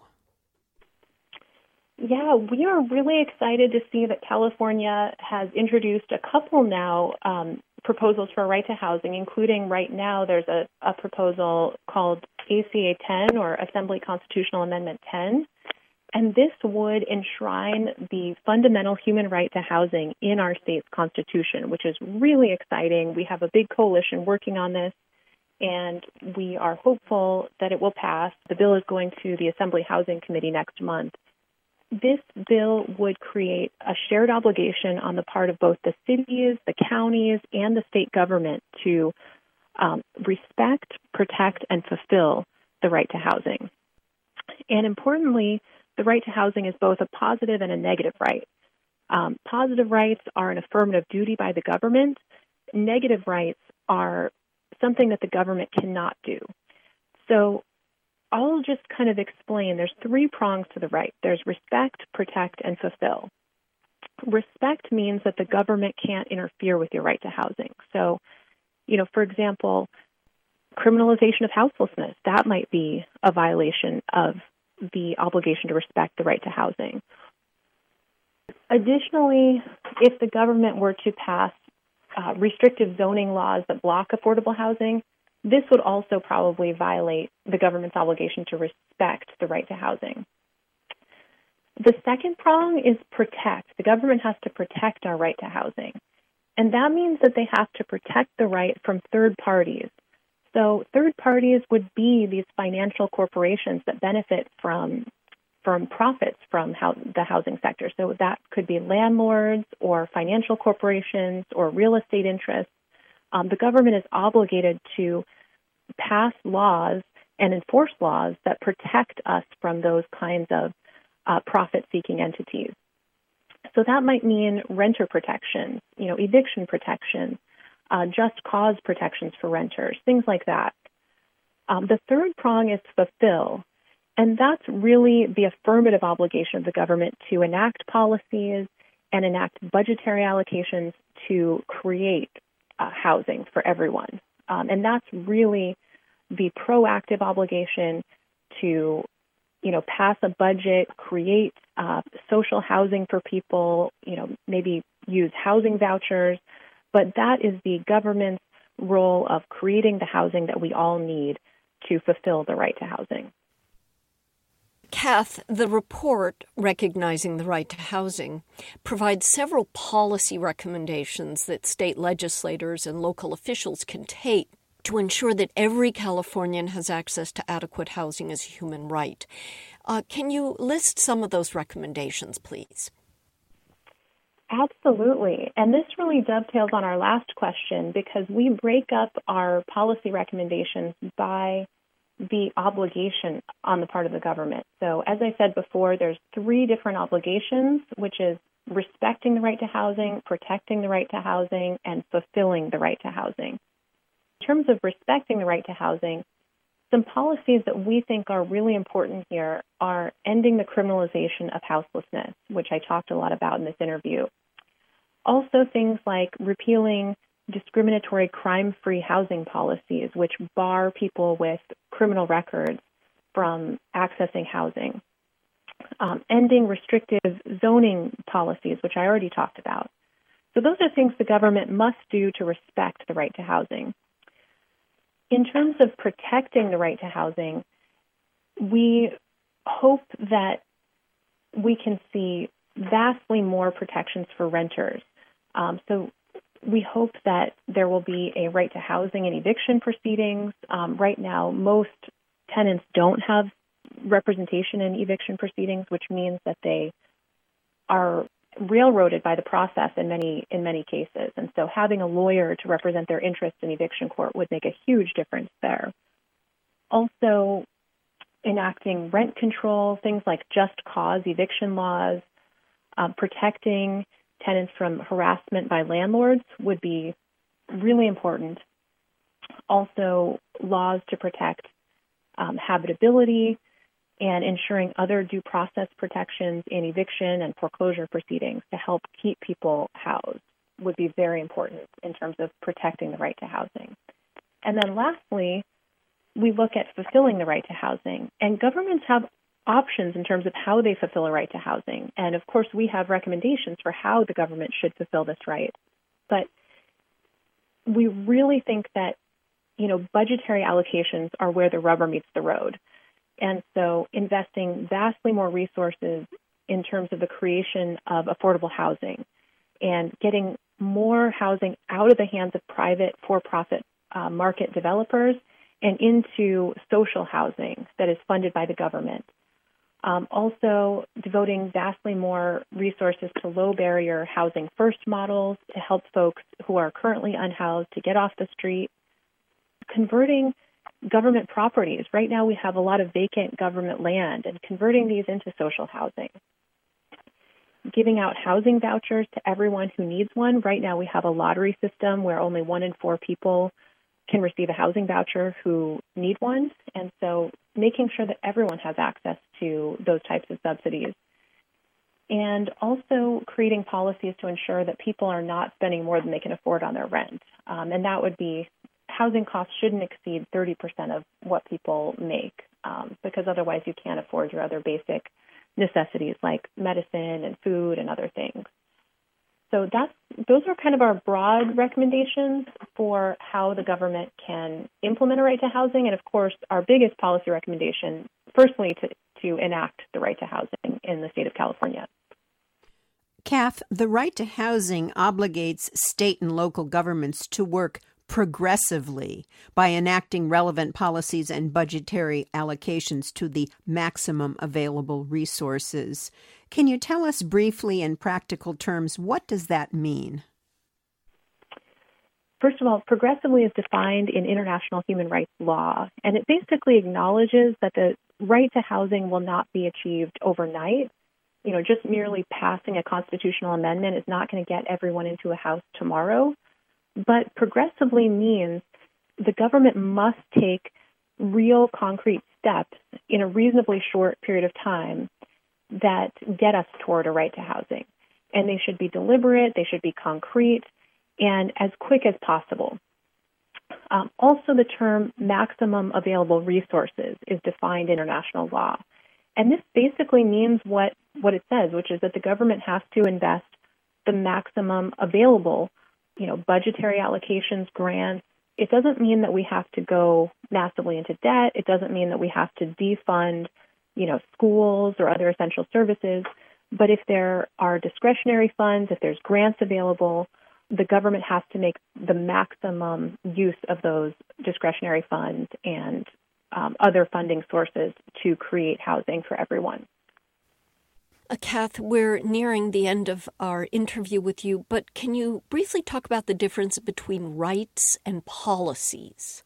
Yeah, we are really excited to see that California has introduced a couple now um, proposals for a right to housing, including right now there's a, a proposal called A C A ten, or Assembly Constitutional Amendment ten. And this would enshrine the fundamental human right to housing in our state's constitution, which is really exciting. We have a big coalition working on this, and we are hopeful that it will pass. The bill is going to the Assembly Housing Committee next month. This bill would create a shared obligation on the part of both the cities, the counties, and the state government to um, respect, protect, and fulfill the right to housing. And importantly, the right to housing is both a positive and a negative right. Um, positive rights are an affirmative duty by the government. Negative rights are something that the government cannot do. So I'll just kind of explain. There's three prongs to the right. There's respect, protect, and fulfill. Respect means that the government can't interfere with your right to housing. So, you know, for example, criminalization of houselessness, that might be a violation of the obligation to respect the right to housing. Additionally, if the government were to pass uh, restrictive zoning laws that block affordable housing, this would also probably violate the government's obligation to respect the right to housing. The second prong is protect. The government has to protect our right to housing. And that means that they have to protect the right from third parties. So third parties would be these financial corporations that benefit from from profits from how, the housing sector. So that could be landlords or financial corporations or real estate interests. Um, the government is obligated to pass laws and enforce laws that protect us from those kinds of uh, profit-seeking entities. So that might mean renter protections, you know, eviction protections, uh, just cause protections for renters, things like that. Um, the third prong is fulfill, and that's really the affirmative obligation of the government to enact policies and enact budgetary allocations to create uh, housing for everyone. Um, and that's really the proactive obligation to, you know, pass a budget, create uh, social housing for people, you know, maybe use housing vouchers. But that is the government's role of creating the housing that we all need to fulfill the right to housing. Kath, the report recognizing the right to housing provides several policy recommendations that state legislators and local officials can take to ensure that every Californian has access to adequate housing as a human right. Uh, can you list some of those recommendations, please? Absolutely. And this really dovetails on our last question because we break up our policy recommendations by the obligation on the part of the government. So as I said before, there's three different obligations, which is respecting the right to housing, protecting the right to housing, and fulfilling the right to housing. In terms of respecting the right to housing, some policies that we think are really important here are ending the criminalization of houselessness, which I talked a lot about in this interview. Also things like repealing discriminatory crime-free housing policies, which bar people with criminal records from accessing housing. Um, ending restrictive zoning policies, which I already talked about. So those are things the government must do to respect the right to housing. In terms of protecting the right to housing, we hope that we can see vastly more protections for renters. Um, so we hope that there will be a right to housing and eviction proceedings. Um, right now, most tenants don't have representation in eviction proceedings, which means that they are railroaded by the process in many in many cases. And so having a lawyer to represent their interests in eviction court would make a huge difference there. Also, enacting rent control, things like just cause eviction laws, um, protecting tenants from harassment by landlords would be really important. Also, laws to protect um, habitability and ensuring other due process protections in eviction and foreclosure proceedings to help keep people housed would be very important in terms of protecting the right to housing. And then lastly, we look at fulfilling the right to housing. And governments have options in terms of how they fulfill a right to housing. And of course, we have recommendations for how the government should fulfill this right. But we really think that, you know, budgetary allocations are where the rubber meets the road. And so investing vastly more resources in terms of the creation of affordable housing and getting more housing out of the hands of private for-profit uh, market developers and into social housing that is funded by the government. Um, also devoting vastly more resources to low-barrier housing first models to help folks who are currently unhoused to get off the street. Converting government properties. Right now we have a lot of vacant government land, and converting these into social housing. Giving out housing vouchers to everyone who needs one. Right now we have a lottery system where only one in four people can receive a housing voucher who need one. And so making sure that everyone has access to those types of subsidies. And also creating policies to ensure that people are not spending more than they can afford on their rent. Um, and that would be housing costs shouldn't exceed thirty percent of what people make, um, because otherwise you can't afford your other basic necessities like medicine and food and other things. So that's, those are kind of our broad recommendations for how the government can implement a right to housing. And of course, our biggest policy recommendation, firstly, to, to enact the right to housing in the state of California. Kath, the right to housing obligates state and local governments to work progressively by enacting relevant policies and budgetary allocations to the maximum available resources. Can you tell us briefly in practical terms, what does that mean? First of all, progressively is defined in international human rights law, and it basically acknowledges that the right to housing will not be achieved overnight. You know, just merely passing a constitutional amendment is not going to get everyone into a house tomorrow. But progressively means the government must take real concrete steps in a reasonably short period of time that get us toward a right to housing. And they should be deliberate, they should be concrete, and as quick as possible. Um, also, the term maximum available resources is defined in international law. And this basically means what, what it says, which is that the government has to invest the maximum available, you know, budgetary allocations, grants. It doesn't mean that we have to go massively into debt. It doesn't mean that we have to defund, you know, schools or other essential services. But if there are discretionary funds, if there's grants available, the government has to make the maximum use of those discretionary funds and um, other funding sources to create housing for everyone. Uh, Kath, we're nearing the end of our interview with you, but can you briefly talk about the difference between rights and policies?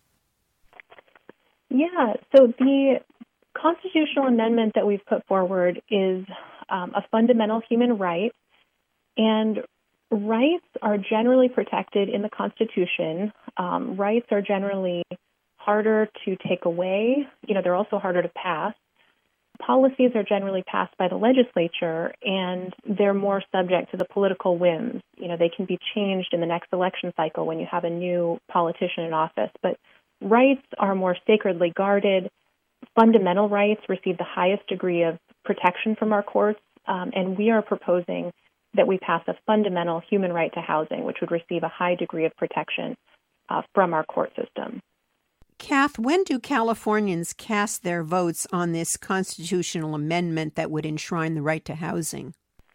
Yeah, so the constitutional amendment that we've put forward is um, a fundamental human right, and rights are generally protected in the Constitution. Um, rights are generally harder to take away. You know, they're also harder to pass. Policies are generally passed by the legislature, and they're more subject to the political whims. You know, they can be changed in the next election cycle when you have a new politician in office. But rights are more sacredly guarded. Fundamental rights receive the highest degree of protection from our courts, um, and we are proposing that we pass a fundamental human right to housing, which would receive a high degree of protection uh, from our court system. Kath, when do Californians cast their votes on this constitutional amendment that would enshrine the right to housing?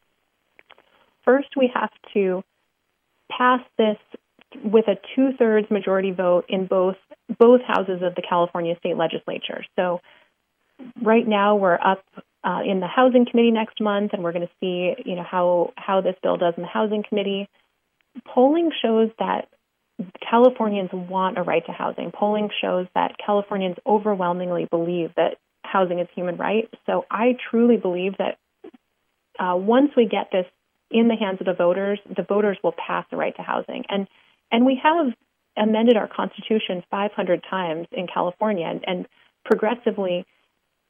First, we have to pass this with a two-thirds majority vote in both both houses of the California State Legislature. So right now we're up uh, in the Housing Committee next month, and we're going to see, you know, how, how this bill does in the Housing Committee. Polling shows that Californians want a right to housing. Polling shows that Californians overwhelmingly believe that housing is a human right. So I truly believe that uh, once we get this in the hands of the voters, the voters will pass the right to housing. And and we have amended our Constitution five hundred times in California, and, and progressively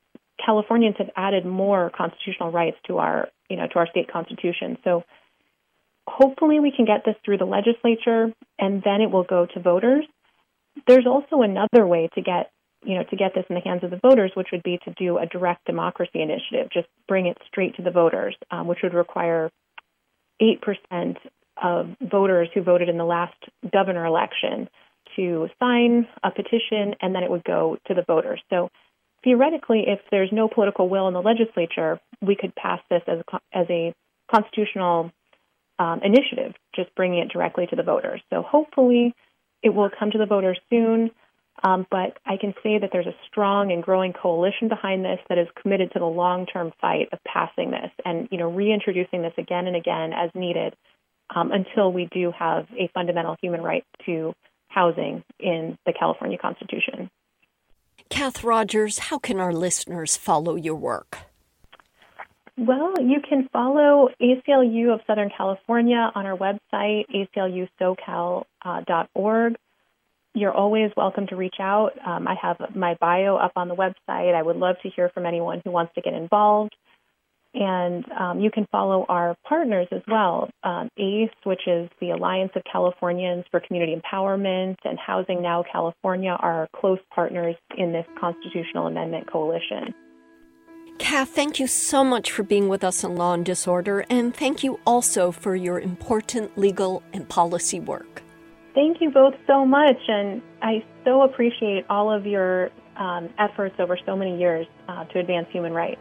Californians have added more constitutional rights to our, you know, to our state constitution. So hopefully we can get this through the legislature, and then it will go to voters. There's also another way to get, you know, to get this in the hands of the voters, which would be to do a direct democracy initiative, just bring it straight to the voters, um, which would require eight percent of voters who voted in the last governor election to sign a petition, and then it would go to the voters. So theoretically, if there's no political will in the legislature, we could pass this as a, as a constitutional um, initiative, just bringing it directly to the voters. So hopefully it will come to the voters soon, um, but I can say that there's a strong and growing coalition behind this that is committed to the long-term fight of passing this and, you know, reintroducing this again and again as needed um, until we do have a fundamental human right to housing in the California Constitution. Kath Rogers, how can our listeners follow your work? Well, you can follow A C L U of Southern California on our website, A C L U socal dot org. You're always welcome to reach out. Um, I have my bio up on the website. I would love to hear from anyone who wants to get involved. And um, you can follow our partners as well, um, A C E, which is the Alliance of Californians for Community Empowerment, and Housing Now California are our close partners in this constitutional amendment coalition. Kath, thank you so much for being with us on Law and Disorder, and thank you also for your important legal and policy work. Thank you both so much, and I so appreciate all of your um, efforts over so many years uh, to advance human rights.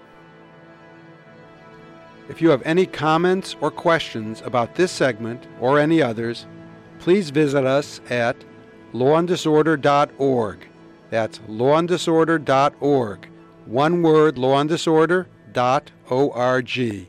If you have any comments or questions about this segment or any others, please visit us at law and disorder dot org. That's law and disorder dot org. One word, law and disorder dot org.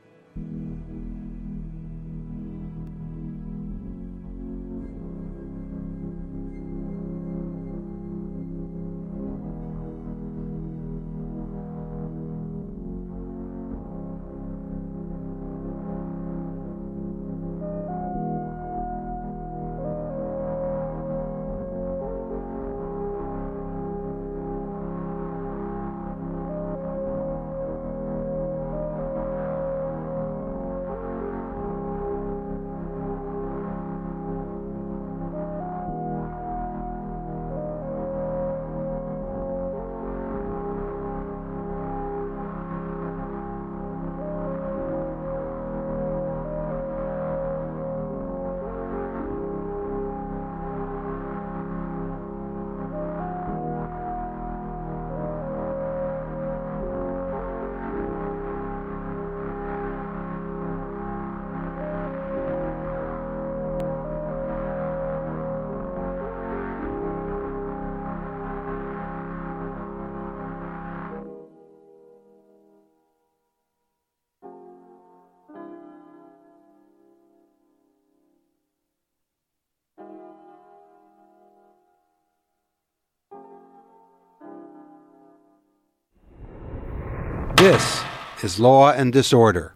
This is Law and Disorder.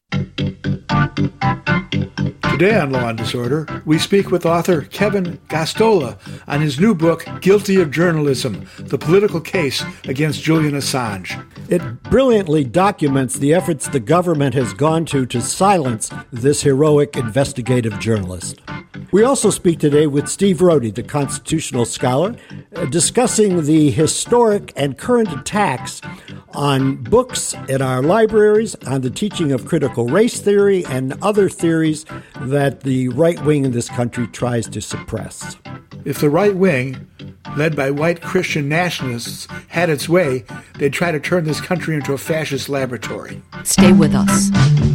Today on Law and Disorder, we speak with author Kevin Gosztola on his new book, Guilty of Journalism, The Political Case Against Julian Assange. It brilliantly documents the efforts the government has gone to to silence this heroic investigative journalist. We also speak today with Steve Rohde, the constitutional scholar, uh, discussing the historic and current attacks on books in our libraries, on the teaching of critical race theory and other theories that the right wing in this country tries to suppress. If the right wing, led by white Christian nationalists, had its way, they'd try to turn this country into a fascist laboratory. Stay with us.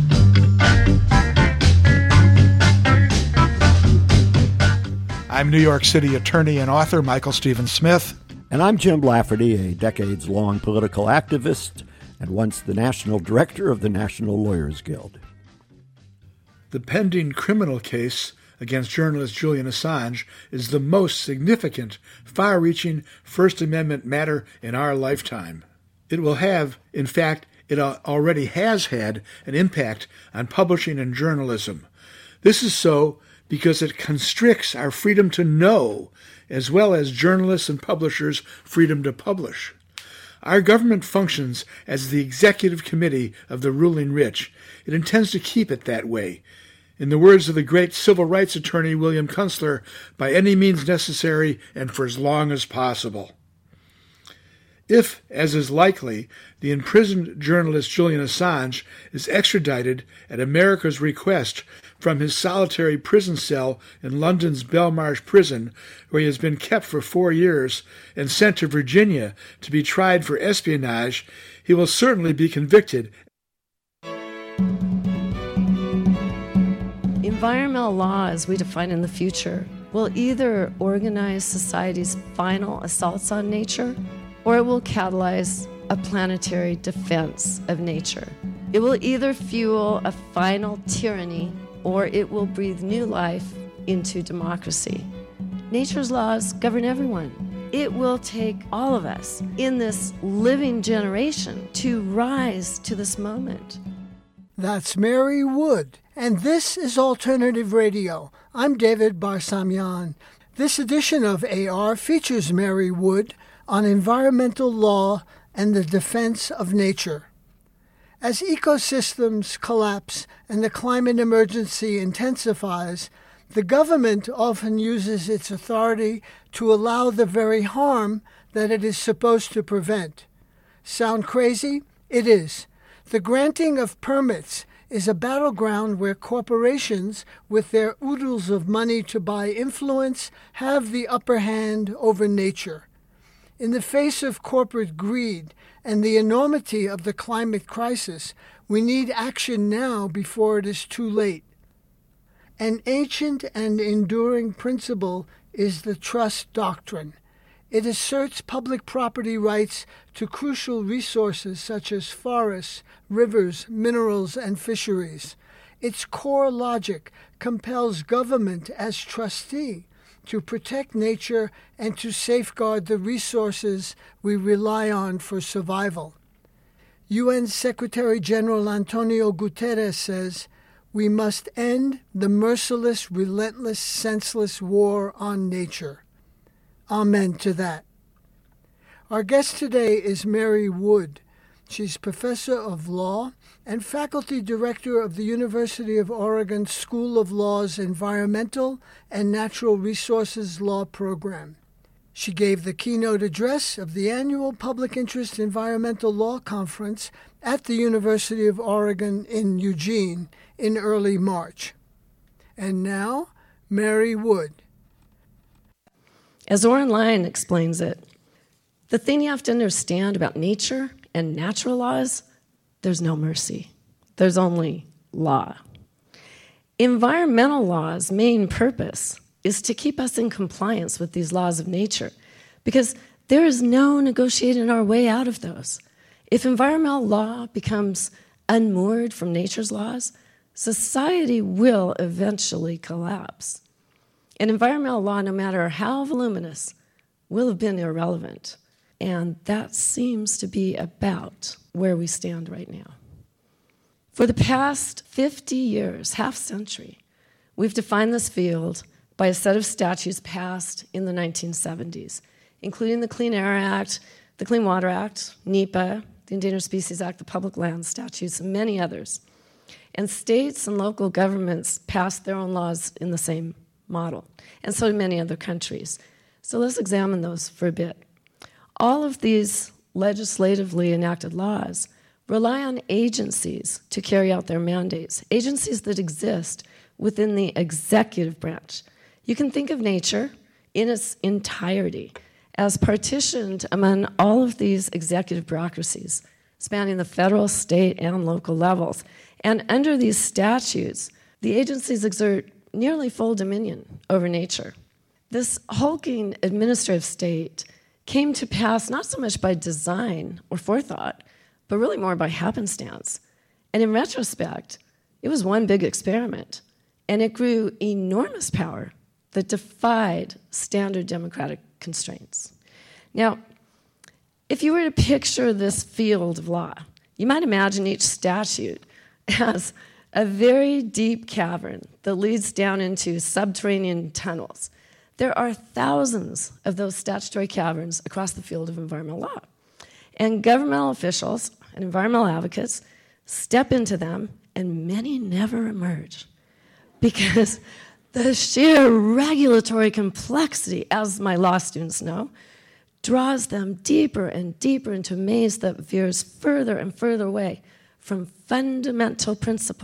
I'm New York City attorney and author Michael Stephen Smith. And I'm Jim Lafferty, a decades-long political activist and once the national director of the National Lawyers Guild. The pending criminal case against journalist Julian Assange is the most significant, far-reaching First Amendment matter in our lifetime. It will have, in fact, it already has had an impact on publishing and journalism. This is so because it constricts our freedom to know, as well as journalists and publishers' freedom to publish. Our government functions as the executive committee of the ruling rich. It intends to keep it that way. In the words of the great civil rights attorney William Kunstler, by any means necessary and for as long as possible. If, as is likely, the imprisoned journalist Julian Assange is extradited at America's request from his solitary prison cell in London's Belmarsh prison, where he has been kept for four years, and sent to Virginia to be tried for espionage, he will certainly be convicted. Environmental law, as we define in the future, will either organize society's final assaults on nature, or it will catalyze a planetary defense of nature. It will either fuel a final tyranny, or it will breathe new life into democracy. Nature's laws govern everyone. It will take all of us in this living generation to rise to this moment. That's Mary Wood, and this is Alternative Radio. I'm David Barsamian. This edition of A R features Mary Wood on environmental law and the defense of nature. As ecosystems collapse and the climate emergency intensifies, the government often uses its authority to allow the very harm that it is supposed to prevent. Sound crazy? It is. The granting of permits is a battleground where corporations, with their oodles of money to buy influence, have the upper hand over nature. In the face of corporate greed and the enormity of the climate crisis, we need action now before it is too late. An ancient and enduring principle is the trust doctrine. It asserts public property rights to crucial resources such as forests, rivers, minerals, and fisheries. Its core logic compels government as trustee to protect nature and to safeguard the resources we rely on for survival. U N Secretary-General Antonio Guterres says, "We must end the merciless, relentless, senseless war on nature." Amen to that. Our guest today is Mary Wood. She's professor of law and faculty director of the University of Oregon School of Law's Environmental and Natural Resources Law program. She gave the keynote address of the annual Public Interest Environmental Law Conference at the University of Oregon in Eugene in early March. And now, Mary Wood. As Oren Lyon explains it, the thing you have to understand about nature and natural laws, there's no mercy. There's only law. Environmental law's main purpose is to keep us in compliance with these laws of nature, because there is no negotiating our way out of those. If environmental law becomes unmoored from nature's laws, society will eventually collapse. And environmental law, no matter how voluminous, will have been irrelevant. And that seems to be about where we stand right now. For the past fifty years, half century, we've defined this field by a set of statutes passed in the nineteen seventies, including the Clean Air Act, the Clean Water Act, NEPA, the Endangered Species Act, the Public Land Statutes, and many others. And states and local governments passed their own laws in the same model, and so did many other countries. So let's examine those for a bit. All of these legislatively enacted laws rely on agencies to carry out their mandates, agencies that exist within the executive branch. You can think of nature in its entirety as partitioned among all of these executive bureaucracies, spanning the federal, state, and local levels. And under these statutes, the agencies exert nearly full dominion over nature. This hulking administrative state came to pass not so much by design or forethought, but really more by happenstance. And in retrospect, it was one big experiment, and it grew enormous power that defied standard democratic constraints. Now, if you were to picture this field of law, you might imagine each statute as a very deep cavern that leads down into subterranean tunnels. There are thousands of those statutory caverns across the field of environmental law. And governmental officials and environmental advocates step into them, and many never emerge because the sheer regulatory complexity, as my law students know, draws them deeper and deeper into a maze that veers further and further away from fundamental principles